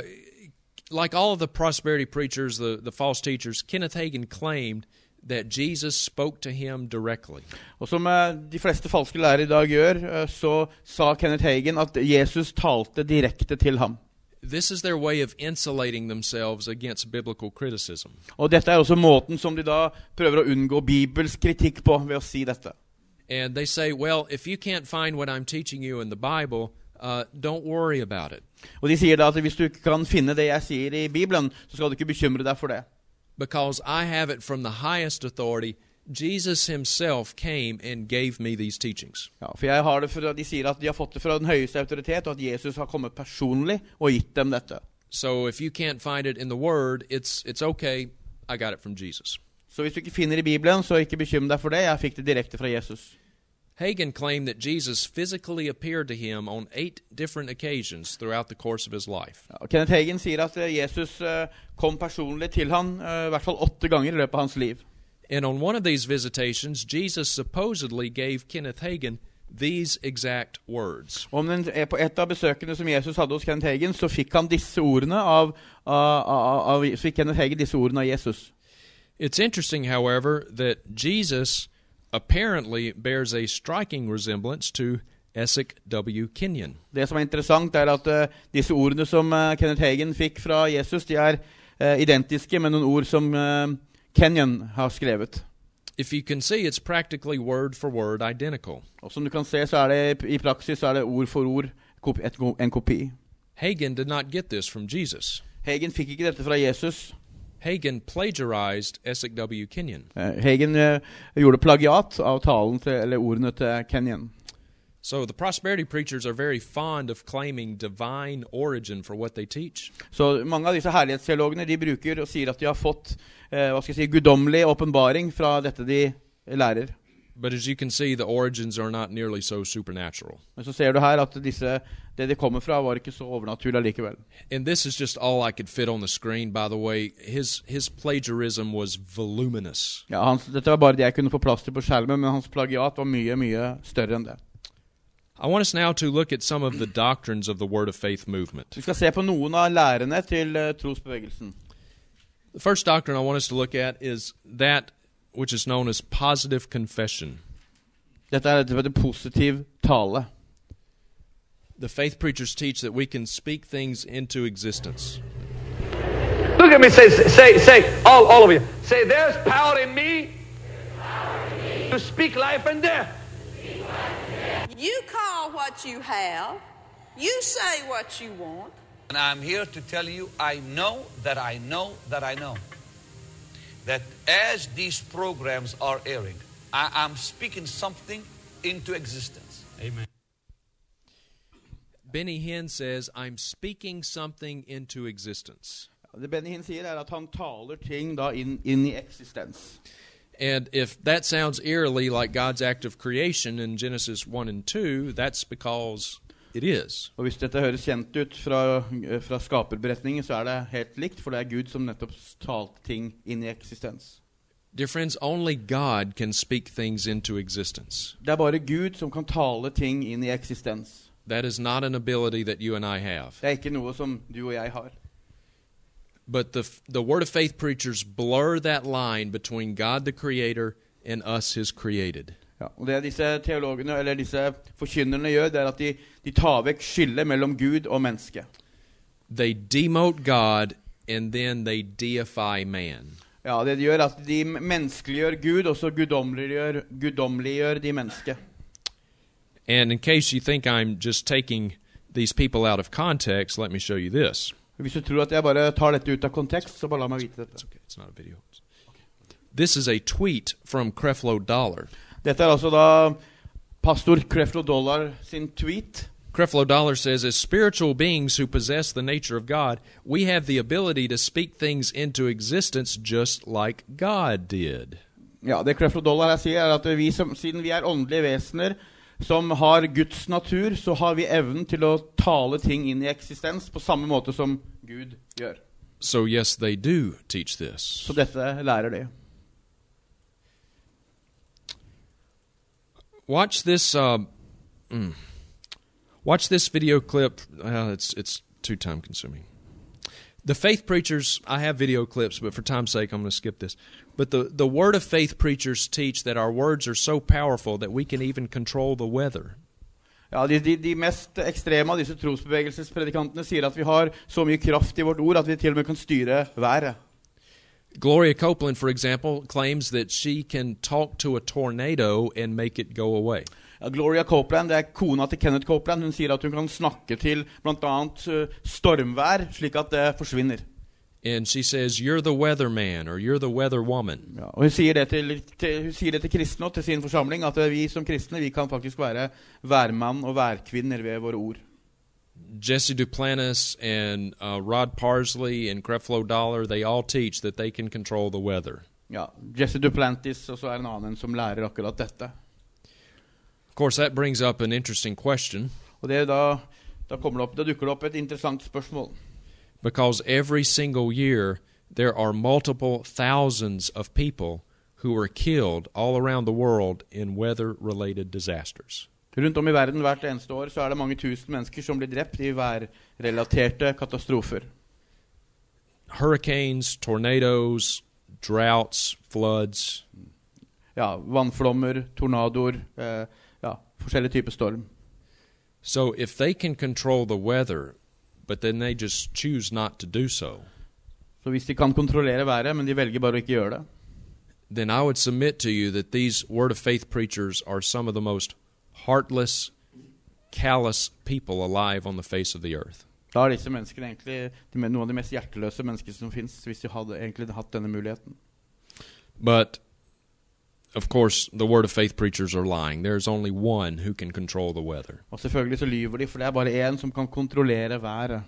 like all of the prosperity preachers, the, the false teachers, Kenneth Hagin claimed that Jesus spoke to him directly. Og som uh, de fleste falske lærere i dag gjør, uh, så sa Kenneth Hagin at Jesus talte direkte til ham. This is their way of insulating themselves against biblical criticism. Og dette er også måten som de da prøver å unngå Bibels kritikk på ved å si dette. And they say, well, if you can't find what I'm teaching you in the Bible, uh, don't worry about it. Og de sier da at hvis du ikke kan finne det jeg sier i Bibelen, så skal du ikke bekymre deg for det. Because I have it from the highest authority. Jesus himself came and gave me these teachings. Ja, for jeg har det fra, de sier at de har fått det fra den høyeste autoritet, og at Jesus har kommet personlig og gitt dem dette. So if you can't find it in the Word, it's it's okay. I got it from Jesus. Så hvis du ikke finner i Bibelen, så ikke bekymre deg for det. Jeg fikk det direkte fra Jesus. Hagin claimed that Jesus physically appeared to him on eight different occasions throughout the course of his life. Ja, Kenneth Hagin sier at Jesus uh, kom personlig til han uh, i hvert fall åtte ganger i løpet av hans liv. And on one of these visitations, Jesus supposedly gave Kenneth Hagin these exact words. Om den, på et av besøkene som Jesus hadde hos Kenneth Hagin, så fikk han disse ordene av, av, av, av så fikk Kenneth Hagin disse ordene av Jesus. It's interesting, however, that Jesus apparently bears a striking resemblance to Esek W. Kenyon. Det som er interessant er at uh, disse ordene som uh, Kenneth Hagin fikk fra Jesus, de er uh, identiske med noen ord som uh, Kenyon har skrevet. If you can see, it's practically word for word identical. Og som du kan se, så er det i praksis så er det ord for ord et, en kopi. Hagin did not get this from Jesus. Hagin fikk ikke dette fra Jesus. Hagin plagiarized Esek W. Kenyon. Uh, Hagin uh, gjorde plagiat av talen til, eller ordene til Kenyon. So the prosperity preachers are very fond of claiming divine origin for what they teach. Så mange av disse herlighetsteologene, de bruker og sier at de har fått eh, hva skal jeg si, guddommelig åpenbaring fra dette de lærer. But as you can see, the origins are not nearly so supernatural. Men så ser du her at disse, det de kommer fra var ikke så overnaturlig allikevel. And this is just all I could fit on the screen, by the way. His his plagiarism was voluminous. Ja, hans, dette var bare det jeg kunne få plass til på skjermen, men hans plagiat var mye, mye større enn det. I want us now to look at some of the doctrines of the Word of Faith movement. Vi skal se på noen av lærene til uh, trosbevegelsen. The first doctrine I want us to look at is that which is known as positive confession. Dette er et positiv tale. The faith preachers teach that we can speak things into existence. Look at me, say, say, say, all, all of you. Say, there's power in me, power in me. to speak life and death. You call what you have. You say what you want. And I'm here to tell you, I know that I know that I know that as these programs are airing, I am speaking something into existence. Amen. Benny Hinn says, I'm speaking something into existence. Det Benny Hinn sier er at han taler ting da inn, inn i eksistens. And if that sounds eerily like God's act of creation in Genesis one and two, that's because it is. Og hvis dette høres kjent ut fra, fra skaperberetningen, så er det helt likt, for det er Gud som nettopp talte ting inn i eksistens. Dear friends, only God can speak things into existence. Det er bare Gud som kan tale ting inn i eksistens. That is not an ability that you and I have. Det er ikke noe som du og jeg har. But the the Word of Faith preachers blur that line between God the Creator and us His created. Ja, og det disse teologene, eller disse forkynnerne gjør, det er at de, de tar vekk skillet mellom Gud og menneske. They demote God and then they deify man. Ja, det de gjør er at de menneskeliggjør Gud, og så guddommeliggjør, guddommeliggjør de menneske. And in case you think I'm just taking these people out of context, let me show you this. Hvis du tror at jeg bare tar dette ut av kontekst, så bare la meg vite dette. It's okay, it's not a video. This is a tweet from Creflo Dollar. Dette er altså da pastor Creflo Dollar sin tweet. Creflo Dollar says, as spiritual beings who possess the nature of God, we have the ability to speak things into existence just like God did. Ja, det Creflo Dollar her sier er at vi som, siden vi er åndelige vesener som har Guds natur, så har vi evnen til å tale ting inn i eksistens på samme måte som Gud gjør. So yes, they do teach this. Så dette lærer de. Watch this. Uh, mm, watch this video clip. Uh, it's it's too time consuming. The faith preachers, I have video clips, but for time's sake, I'm going to skip this. But the, the Word of Faith preachers teach that our words are so powerful that we can even control the weather. Ja, de, de, de mest ekstreme av disse trosbevegelsespredikantene sier at vi har så mye kraft i vårt ord at vi til og med kan styre været. Gloria Copeland, for example, claims that she can talk to a tornado and make it go away. Ja, Gloria Copeland, det er kona til Kenneth Copeland. Hun sier at hun kan snakke til blant annet uh, stormvær, slik at det forsvinner. And she says, you're the weatherman, or you're the weatherwoman. Ja, og hun sier, det til, til, hun sier det til kristne og til sin forsamling, at vi som kristne, vi kan faktisk være værmann og værkvinner ved våre ord. Jesse Duplantis and uh, Rod Parsley and Creflo Dollar, they all teach that they can control the weather. Ja, Jesse Duplantis, og så er en annen som lærer akkurat dette. Of course, that brings up an interesting question. Og det da, da kommer det opp, da dukker det opp et interessant spørsmål. Because every single year, there are multiple thousands of people who are killed all around the world in weather-related disasters. Rundt om i verden hvert eneste år så er det mange tusen mennesker som blir drept i værrelaterte katastrofer. Hurricanes, tornadoes, droughts, floods. Ja, vannflommer, tornadoer, eh, ja, forskjellige typer storm. So if they can control the weather, but then they just choose not to do so, Så hvis de kan kontrollere været, men de velger bare å ikke gjøre det, then I would submit to you that these Word of Faith preachers are some of the most heartless, callous people alive on the face of the earth. da er disse menneskene egentlig de, noen av de mest hjerteløse mennesker som finnes, hvis de hadde egentlig hatt denne muligheten. But, of course, the Word of Faith preachers are lying. There's only one who can control the weather. Og selvfølgelig så lyver de, for det er bare en som kan kontrollere været.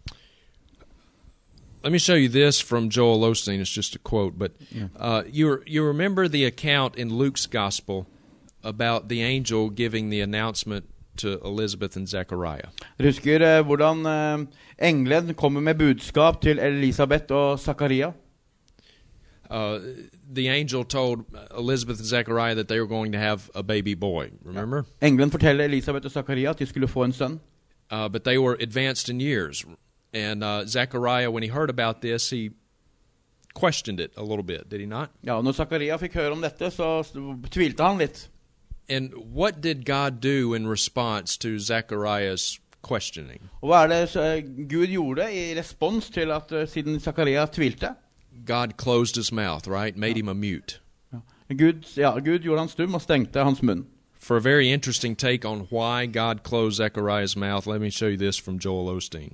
Let me show you this from Joel Osteen. It's just a quote, but uh, you you remember the account in Luke's Gospel about the angel giving the announcement to Elizabeth and Zechariah. Dere husker eh, hvordan eh, englen kommer med budskap til Elisabeth og Zakaria? Uh, the angel told Elizabeth and Zechariah that they were going to have a baby boy, remember? Englen forteller Elisabeth og Zakaria at de skulle få en sønn. Uh, but they were advanced in years. And uh, Zechariah, when he heard about this, he questioned it a little bit, did he not? Ja, når Zakaria fikk høre om dette, så tvilte han litt. And what did God do in response to Zechariah's questioning? Og hva er det så, Gud gjorde i respons til at uh, siden Zakaria tvilte? God closed his mouth, right? Made him a mute. Ja. Gud, ja, Gud gjorde han stum og stengte hans munn. For a very interesting take on why God closed Zechariah's mouth, let me show you this from Joel Osteen.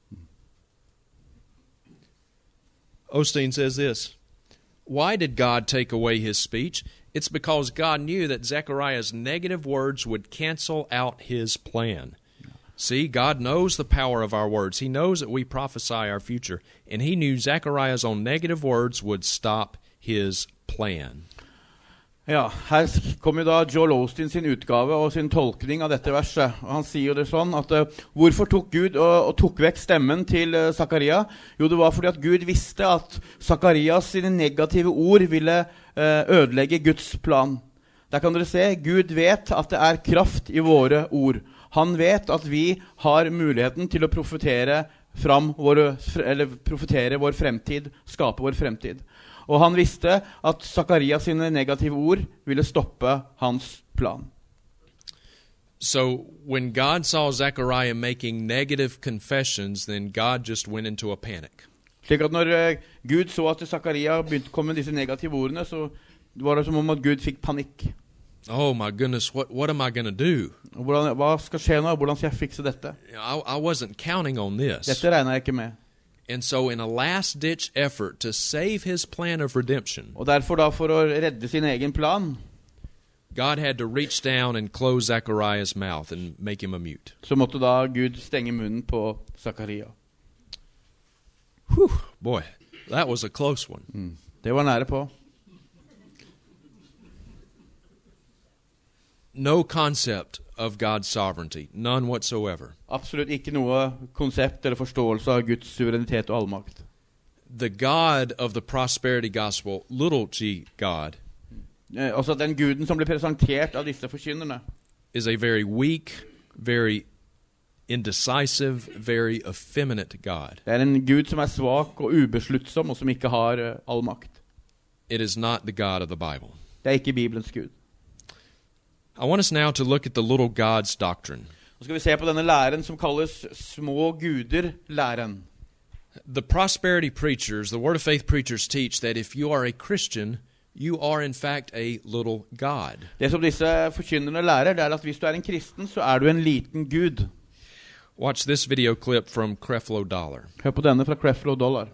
Osteen says this, why did God take away his speech? It's because God knew that Zechariah's negative words would cancel out his plan. See, God knows the power of our words. He knows that we prophesy our future. And he knew Zechariah's own negative words would stop his plan. Ja, her kommer jo da Joel Osteen sin utgave og sin tolkning av dette verset. Og han sier jo det sånn at uh, hvorfor tok Gud og, og tok vekk stemmen til uh, Zakaria? Jo, det var fordi at Gud visste at Zakarias sine negative ord ville uh, ødelegge Guds plan. Der kan dere se, Gud vet at det er kraft i våre ord. Han vet at vi har muligheten til å profetere fram våre, eller profetere vår fremtid, skape vår fremtid. Og han visste at Zakaria sine negative ord ville stoppe hans plan. So when God saw Zechariah making negative confessions, then God just went into a panic. Slik at når uh, Gud så at Zakaria begynte å komme med disse negative ordene, så var det som om at Gud fikk panikk. Oh my goodness, what what am I going to do? Hvordan, hva skal skje nå? Hvordan skal jeg fikse dette? I, I wasn't counting on this. Dette regner jeg ikke med. And so in a last-ditch effort to save his plan of redemption, Og derfor da for å redde sin egen plan, God had to reach down and close Zechariah's mouth and make him a mute. så måtte da Gud stenge munnen på Zakaria. Whew, boy, that was a close one. Mm. Det var nære på. No concept of God's sovereignty, none whatsoever. Absolutt ikke noe konsept eller forståelse av Guds suverenitet og allmakt. The God of the prosperity gospel, little g God, Eh, altså den guden som ble presentert av disse forkynnerne, is a very weak, very indecisive, very effeminate God. det er en gud som er svak og ubesluttsom og som ikke har uh, allmakt. It is not the God of the Bible. Det er ikke Bibelens Gud. I want us now to look at the little God's doctrine. Nå skal vi se på denne læren som kalles små guder-læren. The prosperity preachers, the Word of Faith preachers teach that if you are a Christian, you are in fact a little God. Det som disse forkynnerne lærer, det er at hvis du er en kristen, så er du en liten gud. Watch this video clip from Creflo Dollar. Hør på denne fra Creflo Dollar.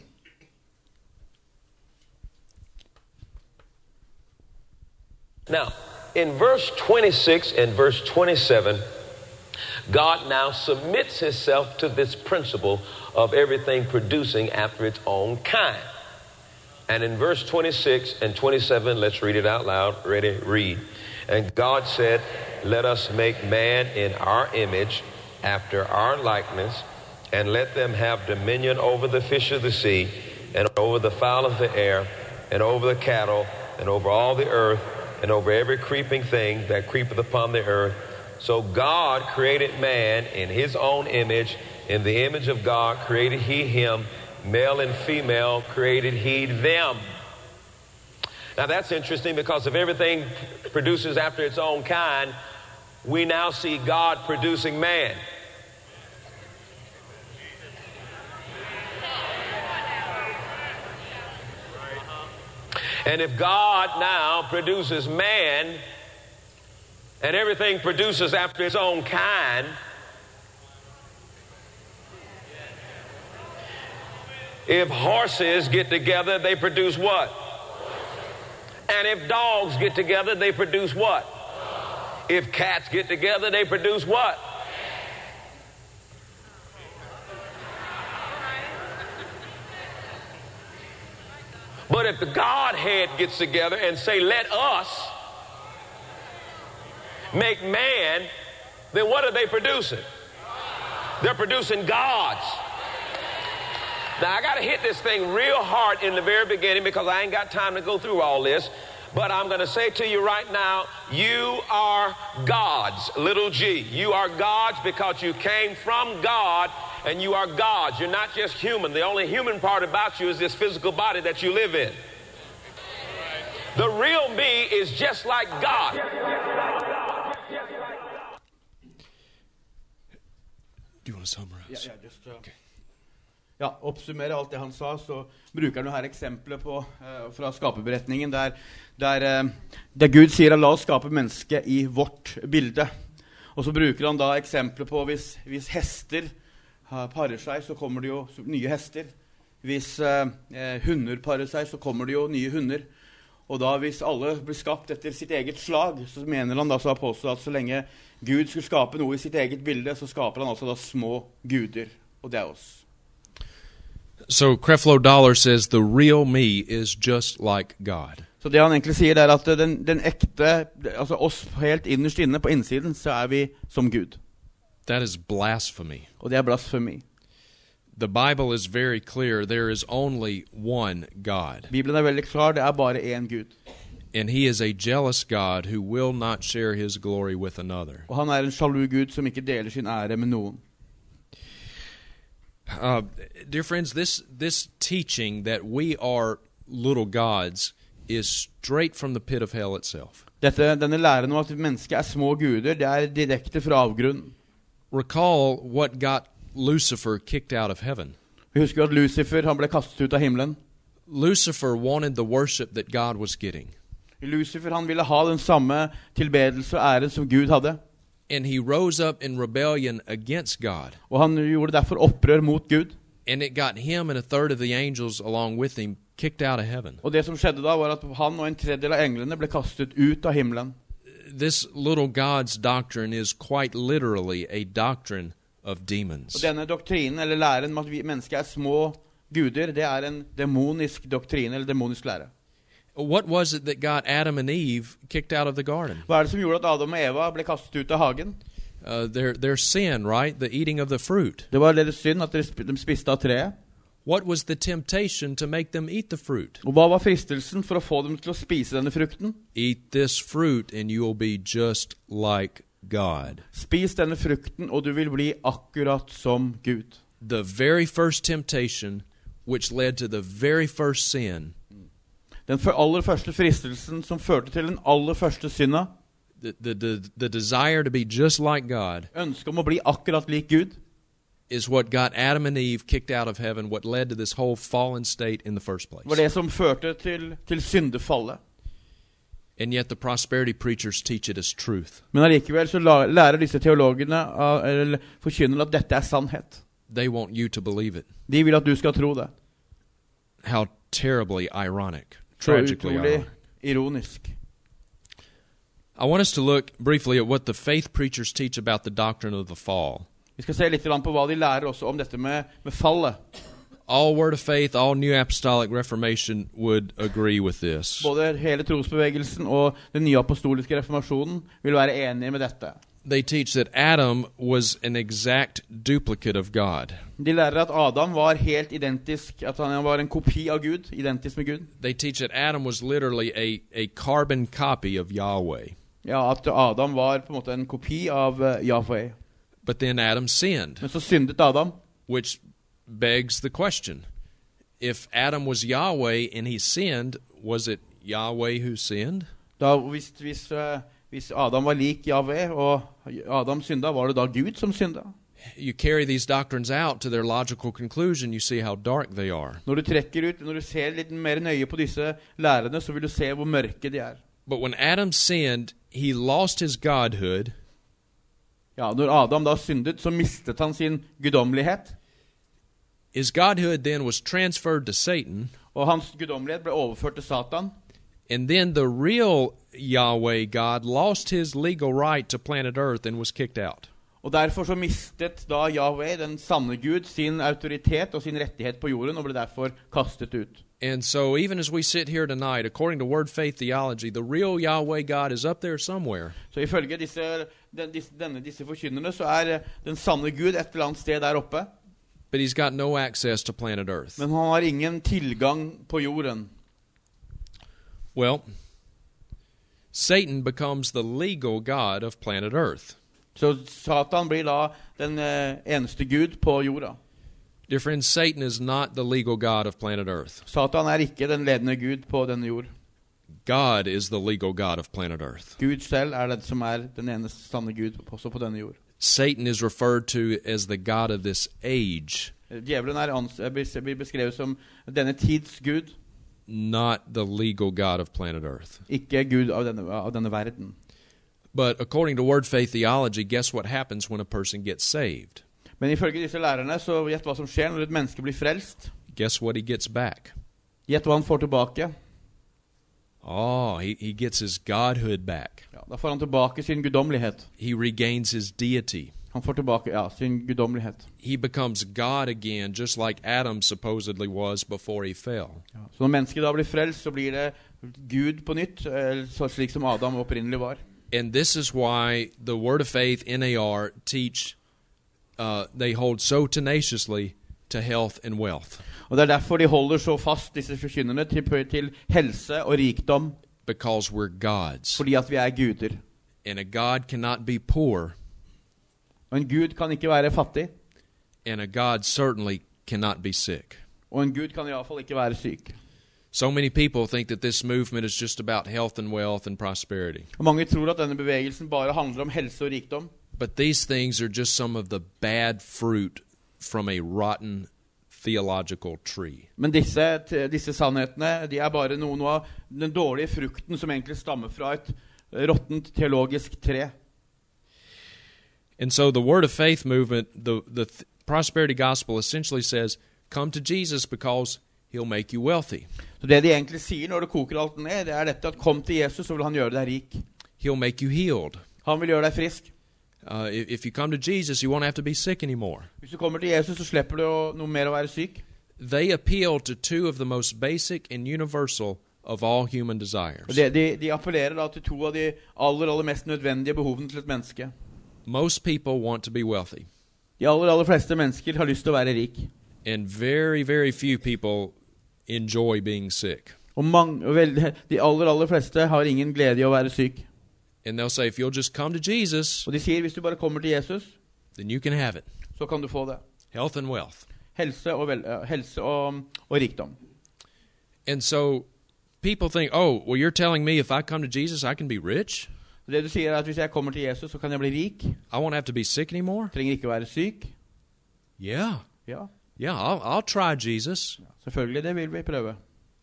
Now, in verse twenty-six and verse twenty-seven, God now submits himself to this principle of everything producing after its own kind. And in verse twenty-six and twenty-seven, let's read it out loud. Ready? Read. And God said, let us make man in our image, after our likeness, and let them have dominion over the fish of the sea, and over the fowl of the air, and over the cattle, and over all the earth, and over every creeping thing that creepeth upon the earth. So God created man in his own image. In the image of God created he him. Male and female created he them. Now that's interesting, because if everything produces after its own kind, we now see God producing man. And if God now produces man, and everything produces after its own kind, if horses get together, they produce what? And if dogs get together, they produce what? If cats get together, they produce what? But if the Godhead gets together and say, let us make man, then what are they producing? They're producing gods. Now, I got to hit this thing real hard in the very beginning, because I ain't got time to go through all this. But I'm going to say to you right now, you are gods, little g. You are gods because you came from God, and you are gods. You're not just human. The only human part about you is this physical body that you live in. The real me is just like God. Do you want to summarize? Ja, ja, just, uh, okay. Ja, oppsummere alt det han sa, så bruker han jo her eksempler på, uh, fra skaperberetningen, der, der, uh, der Gud sier la oss skape mennesket i vårt bilde. Og så bruker han da eksempler på hvis, hvis hester uh, parer seg, så kommer det jo nye hester. Hvis uh, uh, hunder parer seg, så kommer det jo nye hunder. Og da hvis alle blir skapt etter sitt eget slag, så mener han da så apostelen at så lenge Gud skulle skape noe i sitt eget bilde, så skaper han altså da små guder, og det er oss. So Creflo Dollar says the real me is just like God. Så det han egentlig sier, det er at den, den ekte, altså oss helt innerst inne på innsiden, så er vi som Gud. That is blasphemy. Og det er blasfemi. The Bible is very clear. There is only one God. Bibelen er veldig klar, det er bare én Gud. And he is a jealous God who will not share his glory with another. Og han er en sjalu Gud som ikke deler sin ære med noen. Uh, dear friends, this, this teaching that we are little gods is straight from the pit of hell itself. Dette, denne læren om at mennesket er små guder, det er direkte fra avgrunnen. Recall what got Lucifer kicked out of heaven. Vi husker at Lucifer, han ble kastet ut av himmelen. Lucifer wanted the worship that God was getting. Lucifer, han ville ha den samme tilbedelse og æren som Gud hadde. And he rose up in rebellion against God. Og han gjorde derfor opprør mot Gud. And it got him and a third of the angels along with him kicked out of heaven. Og det som skjedde da var at han og en tredjedel av englene ble kastet ut av himmelen. This little God's doctrine is quite literally a doctrine of demons. Og denne doktrinen, eller læren om at vi mennesker er små guder, det er en demonisk doktrine, eller demonisk lære. What was it that got Adam and Eve kicked out of the garden? Hva er det som gjorde at Adam og Eva ble kastet ut av hagen? Uh, their, their sin, right? The eating of the fruit. Det var deres synd at de spiste av treet. What was the temptation to make them eat the fruit? Og hva var fristelsen for å få dem til å spise denne frukten? Eat this fruit and you will be just like God. Spis denne frukten og du vil bli akkurat som Gud. The very first temptation which led to the very first sin. Den aller første fristelsen som førte til den aller første synda. The, the, the, the desire to be just like God. Ønsket om å bli akkurat lik Gud. Is what got Adam and Eve kicked out of heaven, what led to this whole fallen state in the first place. Var det som førte til, til syndefallet. And yet the prosperity preachers teach it as truth. Men allikevel så lærer disse teologene, eller forkynnerne, at dette er sannhet. They want you to believe it. De vil at du skal tro det. How terribly ironic. Tragically ironic. Ironisk. I want us to look briefly at what the faith preachers teach about the doctrine of the fall. Vi skal se litt på hva de lærer også om dette med, med fallet. All Word of Faith, all New Apostolic Reformation would agree with this. Både hele trosbevegelsen og den nye apostoliske reformasjonen vil være enige med dette. They teach that Adam was an exact duplicate of God. De lærer at Adam var helt identisk, at han var en kopi av Gud, identisk med Gud. They teach that Adam was literally a, a carbon copy of Yahweh. Ja, at Adam var på en måte en kopi av uh, Yahweh. But then Adam sinned. Men så syndet Adam. Which begs the question. If Adam was Yahweh and he sinned, was it Yahweh who sinned? Da, hvis, hvis, uh, hvis Adam var lik Yahweh, og Adam synda, var det da Gud som synda? You carry these doctrines out to their logical conclusion, you see how dark they are. Når du trekker ut, når du ser litt mer nøye på disse lærerne, så vil du se hvor mørke de er. But when Adam sinned, he lost his godhood. Ja, når Adam da syndet, så mistet han sin gudommelighet. His godhood then was transferred to Satan. Og hans gudommelighet ble overført til Satan. And then the real Yahweh God lost his legal right to planet Earth and was kicked out. Og derfor så mistet da Yahweh, den sanne Gud, sin autoritet og sin rettighet på jorden, og ble derfor kastet ut. And so even as we sit here tonight, according to Word Faith Theology, the real Yahweh God is up there somewhere. Så ifølge disse, den, disse, denne, disse forkynnerne så er den sanne Gud et eller annet sted der oppe. But he's got no access to planet Earth. Men han har ingen tilgang på jorden. Well, Satan becomes the legal God of planet Earth. Så Satan blir da den uh, eneste Gud på jorda. Dear friends, Satan is not the legal God of planet Earth. Satan er ikke den ledende Gud på denne jord. God is the legal God of planet Earth. Gud selv er den som er den eneste sanne Gud også på denne jord. Satan is referred to as the God of this age. Djevelen er blir beskrevet som denne tids Gud. Not the legal God of planet Earth. Ikke Gud av denne, av denne verden. But according to Word Faith Theology, guess what happens when a person gets saved? Men ifølge disse lærerne, så gjett hva som skjer når et menneske blir frelst. Guess what he gets back? Gjett hva han får tilbake. Oh, he, he gets his godhood back. Ja, da får han tilbake sin gudommelighet. He regains his deity. Han får tilbake ja, sin guddommelighet. He becomes God again, just like Adam supposedly was before he fell. Ja. Så når mennesket da blir frelst, så blir det Gud på nytt, så slik som Adam opprinnelig var. And this is why the Word of Faith N A R teach, uh, they hold so tenaciously to health and wealth. Og det er derfor de holder så fast, disse forkynnerne, til, til helse og rikdom. Because we're God's. Fordi at vi er guder. And a God cannot be poor. Og en Gud kan ikke være fattig. And a God certainly cannot be sick. Og en Gud kan i hvert fall ikke være syk. So many people think that this movement is just about health and wealth and prosperity. Og mange tror at denne bevegelsen bare handler om helse og rikdom. But these things are just some of the bad fruit from a rotten theological tree. Men disse, disse sannhetene, de er bare noen av den dårlige frukten som egentlig stammer fra et råttent teologisk tre. And so the Word of Faith movement, the, the th- prosperity gospel essentially says, come to Jesus because he'll make you wealthy. Så det de egentlig sier når det koker alt ned, det er dette at kom til Jesus, så vil han gjøre deg rik. He'll make you healed. Han vil gjøre deg frisk. Uh, if, if you come to Jesus, you won't have to be sick anymore. Hvis du kommer til Jesus, så slipper du å, noe mer å være syk. They appeal to two of the most basic and universal of all human desires. De, de, de appellerer da til to av de aller, aller mest nødvendige behovene til et menneske. Most people want to be wealthy. De aller, aller fleste mennesker har lyst til å være rik. And very, very few people enjoy being sick. Og mange, vel, de aller, aller fleste har ingen glede i å være syk. And they'll say, if you'll just come to Jesus, Og de sier, hvis du bare kommer til Jesus, then you can have it. så kan du få det. Health and wealth. Helse og, vel, uh, helse og, og rikdom. And so people think, oh, well, you're telling me if I come to Jesus, I can be rich? Det du sier er at hvis jeg kommer til Jesus, så kan jeg bli rik. I won't have to be sick anymore? Trenger ikke å være syk. Yeah. Ja, Yeah, I'll, I'll try Jesus. selvfølgelig, det vil vi prøve.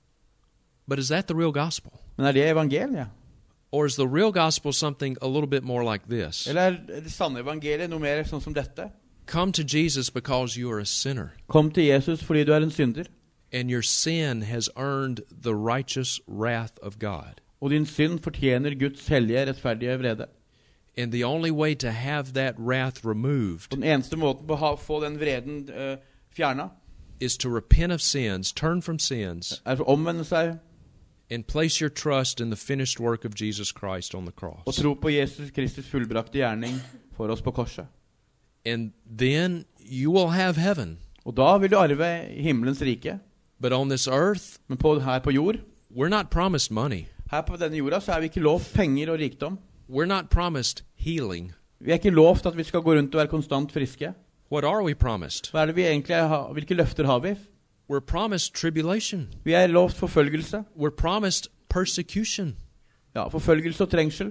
But is that the real gospel? Men er det evangeliet? Or is the real gospel something a little bit more like this? Eller er det sanne evangeliet noe mer sånn som dette? Come to Jesus because you are a sinner. Kom til Jesus fordi du er en synder. And your sin has earned the righteous wrath of God. Og din synd fortjener Guds hellige, rettferdige vrede. And the only way to have that wrath removed Og den eneste måten på å ha, få den vreden uh, fjernet, is to repent of sins, turn from sins, er å omvende seg and place your trust in the finished work of Jesus Christ on the og cross. tro på Jesus Kristus fullbrakte gjerning for oss på korset. And then you will have heaven. Og da vil du arve himmelens rike. But on this earth, Men på, her på jord, we're not promised money. her på denne jorda, så er vi ikke lovt penger og rikdom. We're not promised healing. Vi er ikke lovt at vi skal gå rundt og være konstant friske. What are we promised? Hva er det vi egentlig har? Hvilke løfter har vi? We're promised tribulation. Vi er lovt forfølgelse. We're promised persecution. Ja, forfølgelse og trengsel.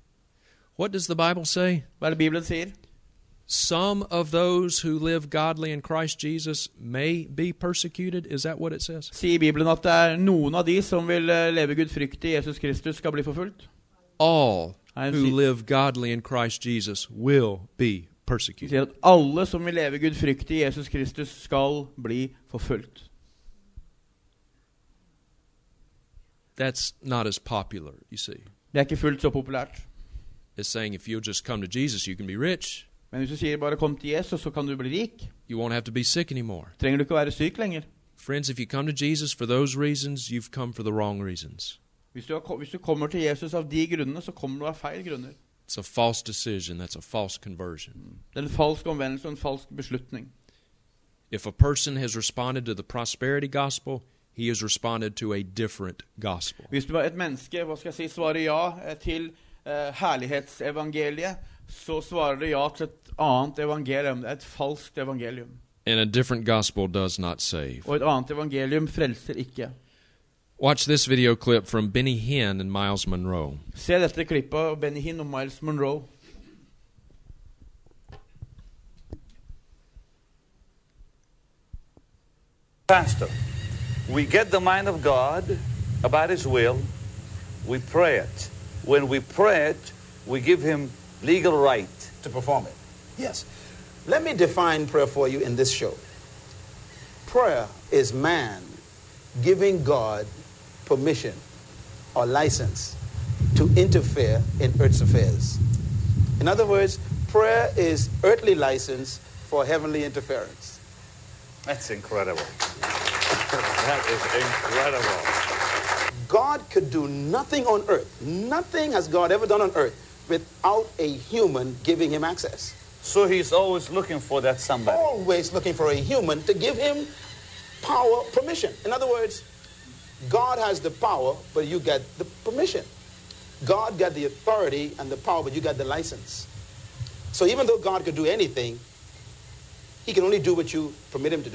What does the Bible say? Hva er det Bibelen sier? Some of those who live godly in Christ Jesus may be persecuted. Is that what it says? Sier Bibelen at det er noen av de som vil eh, leve Gud frykt i Jesus Kristus skal bli forfulgt? All I who see. live godly in Christ Jesus will be De persecuted. sier at alle som vil leve Gud frykt i Jesus Kristus skal bli forfulgt. That's not as popular, you see. Det er ikke fullt så populært. It's saying if you'll just come to Jesus, you can be rich. Men hvis du sier bare kom til Jesus, så kan du bli rik. You won't have to be sick anymore. Trenger du ikke å være syk lenger. Friends, if you come to Jesus for those reasons, you've come for the wrong reasons. Hvis du, har, hvis du kommer til Jesus av de grunnene, så kommer du av feil grunner. It's a false decision. That's a false conversion. Det er en falsk omvendelse og en falsk beslutning. If a person has responded to the prosperity gospel, he has responded to a different gospel. Hvis du er et menneske, hva skal jeg si, svarer ja eh, til eh, herlighetsevangeliet, så svarer det ja til et annet evangelium. Det er et falskt evangelium. And a different gospel does not save. Og et annet evangelium frelser ikke. Watch this video clip from Benny Hinn and Miles Monroe. Se dette klippet av Benny Hinn og Miles Monroe. Pastor, we get the mind of God about His will, we pray it. When we pray it, we give Him legal right. To perform it. Yes. Let me define prayer for you in this show. Prayer is man giving God permission or license to interfere in earth's affairs. In other words, prayer is earthly license for heavenly interference. That's incredible. That is incredible. God could do nothing on earth. Nothing has God ever done on earth without a human giving him access. So he's always looking for that somebody. Always looking for a human to give him power, permission. In other words, God has the power, but you get the permission. God got the authority and the power, but you got the license. So even though God could do anything, he can only do what you permit him to do.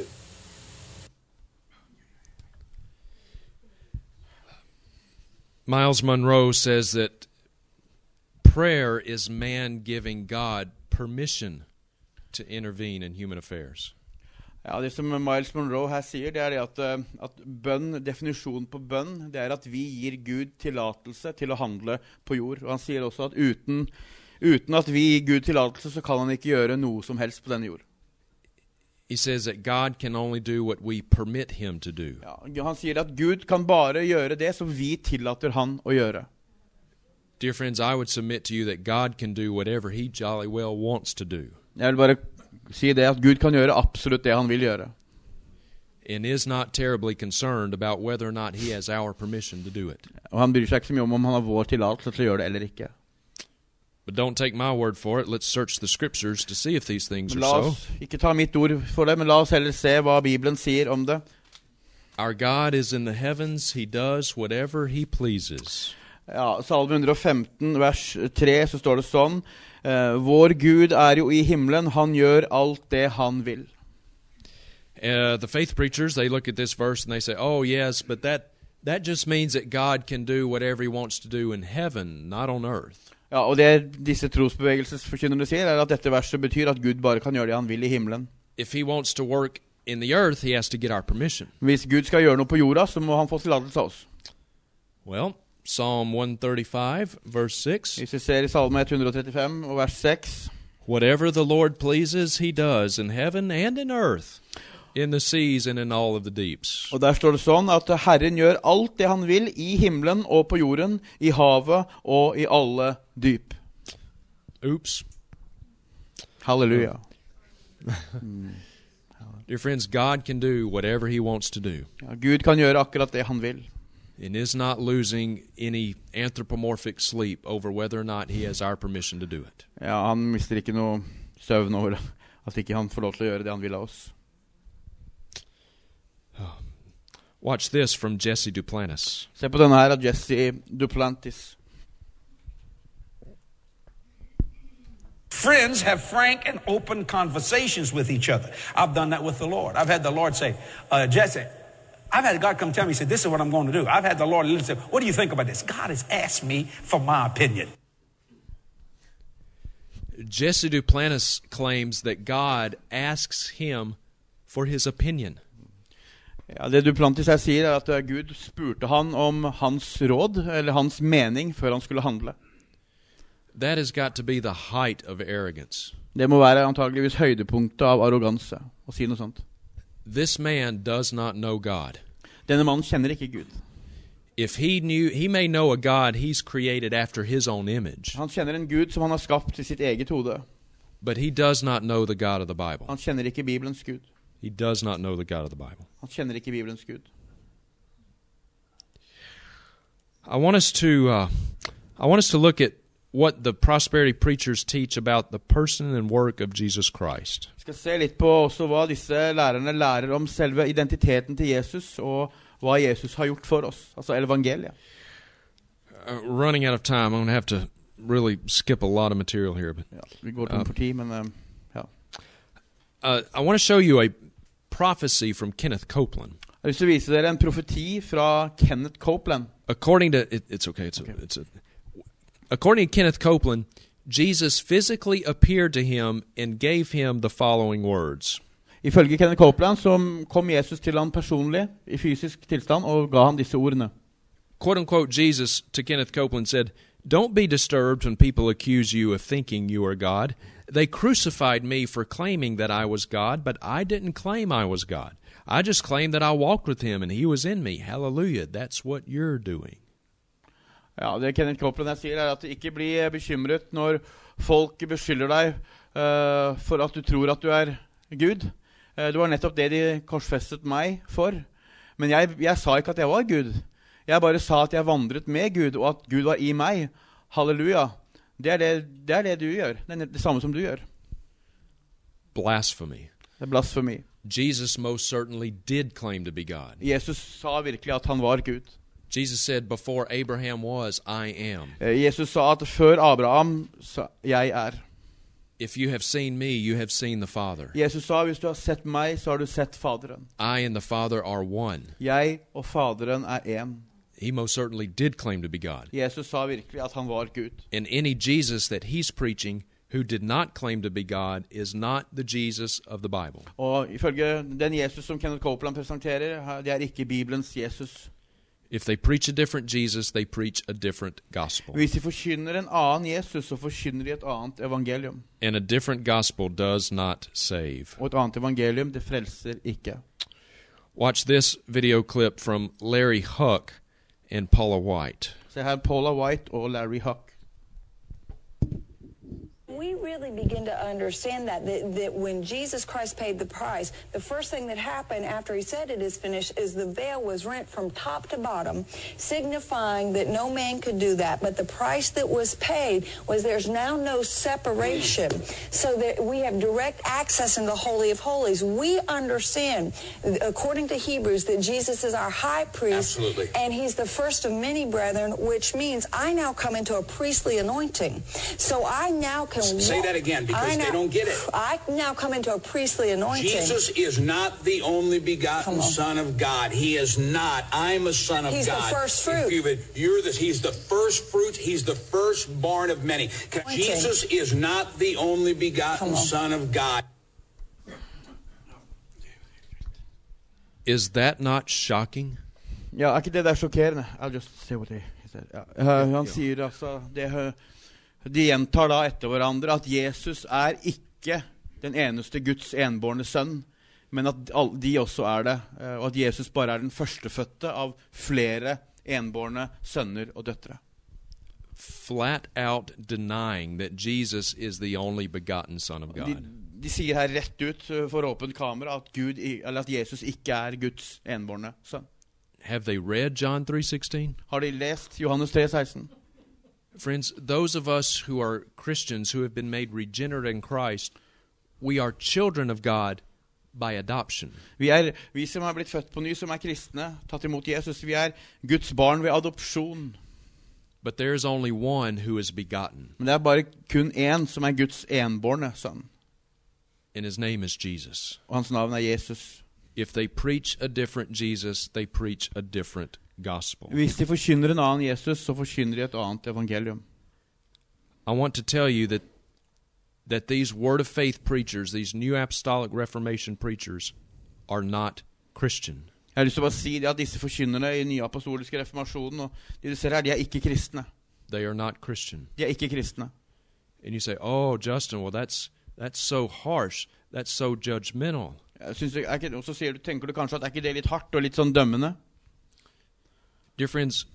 Miles Monroe says that prayer is man giving God permission to intervene in human affairs. Ja, det som Miles Monroe her sier, det er det at, at bønn, definisjonen på bønn, det er at vi gir Gud tillatelse til å handle på jord. Og han sier også at uten, uten at vi gir Gud tillatelse, så kan han ikke gjøre noe som helst på denne jord. He says that God can only do what we permit him to do. Ja, han sier at Gud kan bare gjøre det som vi tillater han å gjøre. Dear friends, I would submit to you that God can do whatever he jolly well wants to do. Jeg vil bare si det at Gud kan gjøre absolutt det han vil gjøre. And is not terribly concerned about whether or not he has our permission to do it. Og han bryr seg ikke så mye om om han har vår tillatelse til å gjøre det eller ikke. But don't take my word for it. Let's search the scriptures to see if these things are La so. oss ikke ta mitt ord for det, men la oss heller se hva Bibelen sier om det. Our God is in the heavens. He does whatever he pleases. Ja, Salme one fifteen, vers tre, så står det sånn. Uh, Vår Gud er jo i himmelen, han gjør alt det han vil. Uh, the faith preachers, they look at this verse and they say, oh yes, but that, that just means that God can do whatever he wants to do in heaven, not on earth. Ja, og det disse trosbevegelsesforkynnerne sier er at dette verset betyr at Gud bare kan gjøre det han vil i himmelen. If he wants to work in the earth, he has to get our permission. Hvis Gud skal gjøre noe på jorda, så må han få tillatelse av oss. Well, Psalm one thirty-five, verse six. Hvis vi ser i Salme one thirty-five og vers six. Whatever the Lord pleases, he does in heaven and in earth, in the seas and in all of the deeps. Og der står det sånn at Herren gjør alt det han vil i himmelen og på jorden, i havet og i alle dyp. Oops. Halleluja. Mm. Dear friends, God can do whatever he wants to do. Ja, Gud kan gjøre akkurat det han vil. And is not losing any anthropomorphic sleep over whether or not he has our permission to do it. Ja, han mister ikke noe søvn over at ikke han får lov til å gjøre det han vil av oss. Watch this from Jesse Duplantis. Se på denne her av Jesse Duplantis. Friends have frank and open conversations with each other. I've done that with the Lord. I've had the Lord say, uh, Jesse, I've had God come tell me, say, this is what I'm going to do. I've had the Lord literally say, what do you think about this? God has asked me for my opinion. Jesse Duplantis claims that God asks him for his opinion. Ja, det Duplantis her sier er at Gud spurte han om hans råd, eller hans mening, før han skulle handle. That has got to be the height of arrogance. Det må være antageligvis høydepunktet av arroganse, å si noe sånt. This man does not know God. Denne mannen kjenner ikke Gud. If he knew, he may know a God he's created after his own image. Han kjenner en Gud som han har skapt til sitt eget hode. But he does not know the God of the Bible. Han kjenner ikke Bibelens Gud. He does not know the God of the Bible. Han kjenner ikke Bibelens Gud. I want us to, uh, I want us to look at what the prosperity preachers teach about the person and work of Jesus Christ. Vi skal se litt på også hva disse lærerne lærer om selve identiteten til Jesus og hva Jesus har gjort for oss, altså evangeliet. Uh, running out of time, I'm going to have to really skip a lot of material here. But, ja, vi går tom for tid, men um, ja. Uh, I want to show you a prophecy from Kenneth Copeland. Jeg vil så vise dere en profeti fra Kenneth Copeland. According to, it, it's okay, it's, okay. A, it's a, according to Kenneth Copeland, Jesus physically appeared to him and gave him the following words. Ifølge Kenneth Copeland så kom Jesus til han personlig i fysisk tilstand og ga han disse ordene. Quote unquote, Jesus to Kenneth Copeland said, "Don't be disturbed when people accuse you of thinking you are God. They crucified me for claiming that I was God, but I didn't claim I was God. I just claimed that I walked with him and he was in me. Hallelujah, that's what you're doing." Ja, det Kenneth Copeland sier er at ikke bli bekymret når folk beskylder deg uh, for at du tror at du er Gud. Uh, det var nettopp det de korsfestet meg for. Men jeg, jeg sa ikke at jeg var Gud. Jeg bare sa at jeg vandret med Gud, og at Gud var i meg. Halleluja. Det er det, det, er det du gjør. Det er det samme som du gjør. Blasphemy. Det er blasfemi. Jesus most certainly did claim to be God. Jesus sa virkelig at han var Gud. Jesus said, before Abraham was, I am. Jesus sa at før Abraham, sa jeg er. If you have seen me, you have seen the Father. Jesus sa, hvis du har sett meg, så har du sett Faderen. I and the Father are one. Jeg og Faderen er en. He most certainly did claim to be God. Jesus sa virkelig at han var Gud. And any Jesus that he's preaching who did not claim to be God is not the Jesus of the Bible. Og ifølge den Jesus som Kenneth Copeland presenterer, det er ikke Bibelens Jesus. If they preach a different Jesus, they preach a different gospel. Hvis de forkynner en annen Jesus, så forkynner de et annet evangelium. And a different gospel does not save. Og et annet evangelium, det frelser ikke. Watch this video clip from Larry Huck and Paula White. Se her Paula White og Larry Huck. We really begin to understand that, that, that when Jesus Christ paid the price, the first thing that happened after he said it is finished is the veil was rent from top to bottom, signifying that no man could do that. But the price that was paid was there's now no separation, so that we have direct access in the Holy of Holies. We understand, according to Hebrews, that Jesus is our high priest. Absolutely. And he's the first of many brethren, which means I now come into a priestly anointing. So I now can Say that again, because now, they don't get it. I now come into a priestly anointing. Jesus is not the only begotten Son of God. He is not. I'm a son of he's God. He's the first fruit. You, you're the, he's the first fruit. He's the firstborn of many. Jesus is not the only begotten Son of God. Is that not shocking? Ja, er ikke det der sjokkerende? I'll just say what he said. Ja. Uh, han sier altså det, uh, de gjentar da etter hverandre at Jesus er ikke den eneste Guds enbårne sønn, men at de også er det, uh, og at Jesus bare er den førstefødte av flere enbårne sønner og døtre. Flat out denying that Jesus is the only begotten Son of God. De, de sier her rett ut for åpent kamera at, Gud, eller at Jesus ikke er Guds enbårne sønn. Have they read John three sixteen? Har de lest Johannes tre seksten? Friends, those of us who are Christians who have been made regenerate in Christ, we are children of God by adoption. Vi er vi som har blitt født på ny, som er kristne, tatt imot Jesus, vi er Guds barn ved adopsjon. But there is only one who is begotten. Men det er bare kun en som er Guds enbårne sønn. And his name is Jesus. Og hans navn er Jesus. If they preach a different Jesus, they preach a different gospel. Hvis de forkynner en annen Jesus, så forkynner de et annet evangelium. I want to tell you that that these word of faith preachers, these new apostolic reformation preachers, are not Christian. Jeg har lyst til å bare si det at disse forkynnerne i den nye apostoliske reformasjonen, og de du ser her, de er ikke kristne. They are not Christian. De er ikke kristne. And you say, oh, Justin, well, that's that's so harsh. That's so judgmental. Jeg synes det er ikke, og så sier du, tenker du kanskje at er ikke det litt hardt og litt sånn dømmende? Dear friends,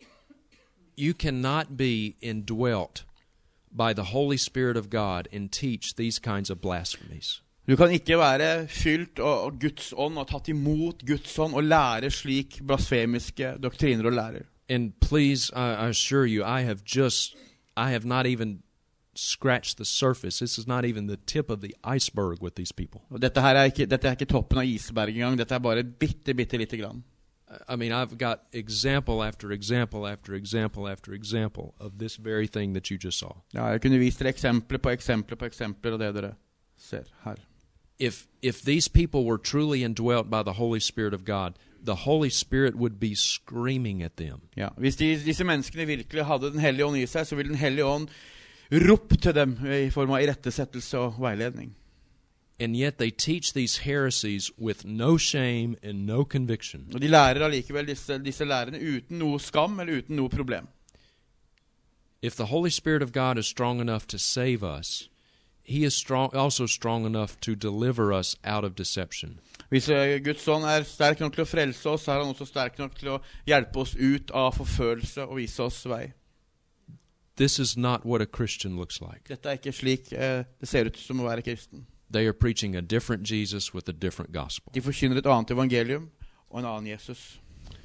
you cannot be indwelt by the Holy Spirit of God and teach these kinds of blasphemies. Du kan ikke være fylt av Guds ånd og tatt imot Guds ånd og lære slik blasfemiske doktriner og lærer. And please, I, I assure you, I have just, I have not even scratched the surface. This is not even the tip of the iceberg with these people. Og dette her er ikke, dette er ikke toppen av isberget engang. Dette er bare bitte, bitte lite grann. I mean, I've got example after example after example after example of this very thing that you just saw. Ja, jeg kunne vist dere eksempler på eksempler på eksempler av det dere ser her. If if these people were truly indwelt by the Holy Spirit of God, the Holy Spirit would be screaming at them. Ja, hvis de, disse menneskene virkelig hadde den hellige ånd i seg, så ville den hellige ånd rope til dem i form av irettesettelse og veiledning. And yet they teach these heresies with no shame and no conviction. Og de lærer allikevel disse, disse lærerne uten noe skam eller uten noe problem. If the Holy Spirit of God is strong enough to save us, He is strong, also strong enough to deliver us out of deception. Hvis Guds ånd er sterk nok til å frelse oss, så er han også sterk nok til å hjelpe oss ut av forfølelse og vise oss vei. This is not what a Christian looks like. Dette er ikke slik eh, det ser ut som å være kristen. They are preaching a different Jesus with a different gospel. De forkynner et annet evangelium og en annen Jesus.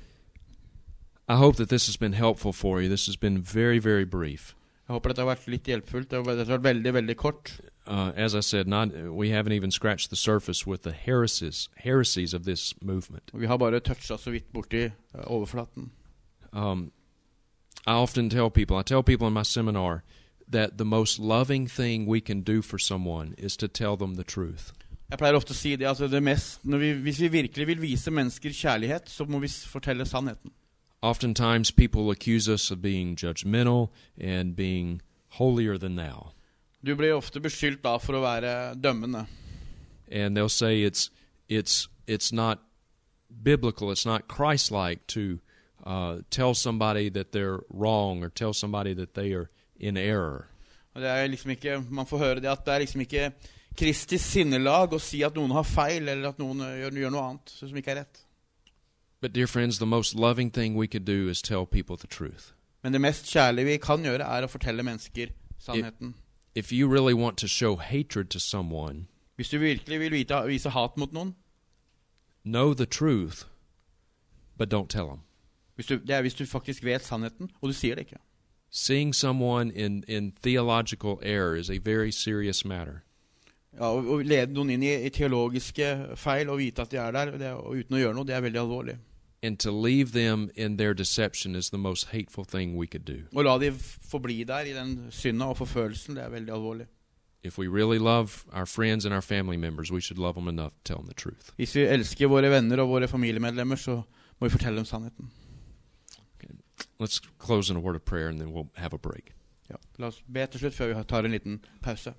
I hope that this has been helpful for you. This has been very, very brief. Jeg håper dette har vært litt hjelpfullt. Det har vært veldig, veldig kort. Uh, as I said, not, we haven't even scratched the surface with the heresies, heresies of this movement. Vi har bare touchet så vidt borti uh, overflaten. Um, I often tell people, I tell people in my seminar that the most loving thing we can do for someone is to tell them the truth. Jeg pleier ofte å si det, altså det mest, når vi, hvis vi virkelig vil vise mennesker kjærlighet, så må vi fortelle sannheten. Oftentimes people accuse us of being judgmental and being holier than thou. Du blir ofte beskyldt da for å være dømmende. And they'll say it's it's it's not biblical, it's not Christ-like to uh, tell somebody that they're wrong or tell somebody that they are in error. Og det er liksom ikke, man får høre det at det er liksom ikke Kristi sinnelag å si at noen har feil eller at noen gjør, gjør noe annet som ikke er rett. But dear friends, the most loving thing we could do is tell people the truth. Men det mest kjærlige vi kan gjøre er å fortelle mennesker sannheten. If, if you really want to show hatred to someone, hvis du virkelig vil vite, vise hat mot noen, know the truth, but don't tell them. Hvis du, det er hvis du faktisk vet sannheten, og du sier det ikke. Seeing someone in, in theological error is a very serious matter. Ja, å lede noen inn i, i teologiske feil og vite at de er der, det, og uten å gjøre noe, det er veldig alvorlig. And to leave them in their deception is the most hateful thing we could do. Og la de forbli der i den synda og forfølelsen, det er veldig alvorlig. If we really love our friends and our family members, we should love them enough to tell them the truth. Hvis vi elsker våre venner og våre familiemedlemmer, så må vi fortelle dem sannheten. Okay. Let's close in a word of prayer and then we'll have a break. Ja, la oss be til slutt før vi tar en liten pause.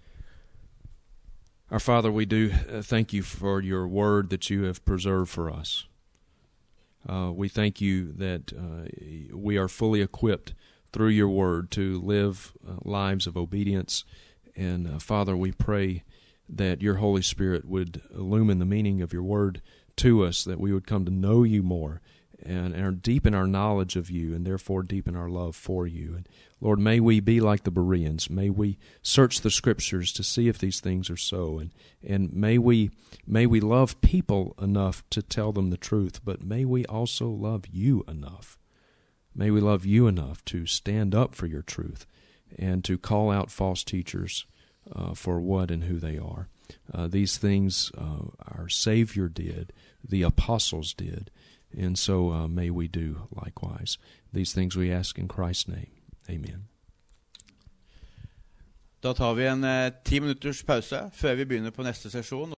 Our Father, we do uh, thank you for your word that you have preserved for us. Uh, we thank you that uh, we are fully equipped through your word to live uh, lives of obedience. And uh, Father, we pray that your Holy Spirit would illumine the meaning of your word to us, that we would come to know you more and, and deepen our knowledge of you and therefore deepen our love for you. And Lord, may we be like the Bereans. May we search the Scriptures to see if these things are so. And, and may we may we love people enough to tell them the truth, but may we also love you enough. May we love you enough to stand up for your truth and to call out false teachers uh, for what and who they are. Uh, these things uh, our Savior did, the apostles did, and so uh, may we do likewise. These things we ask in Christ's name. Amen. Da tar vi en eh, ti minutters pause før vi begynner på neste sesjon.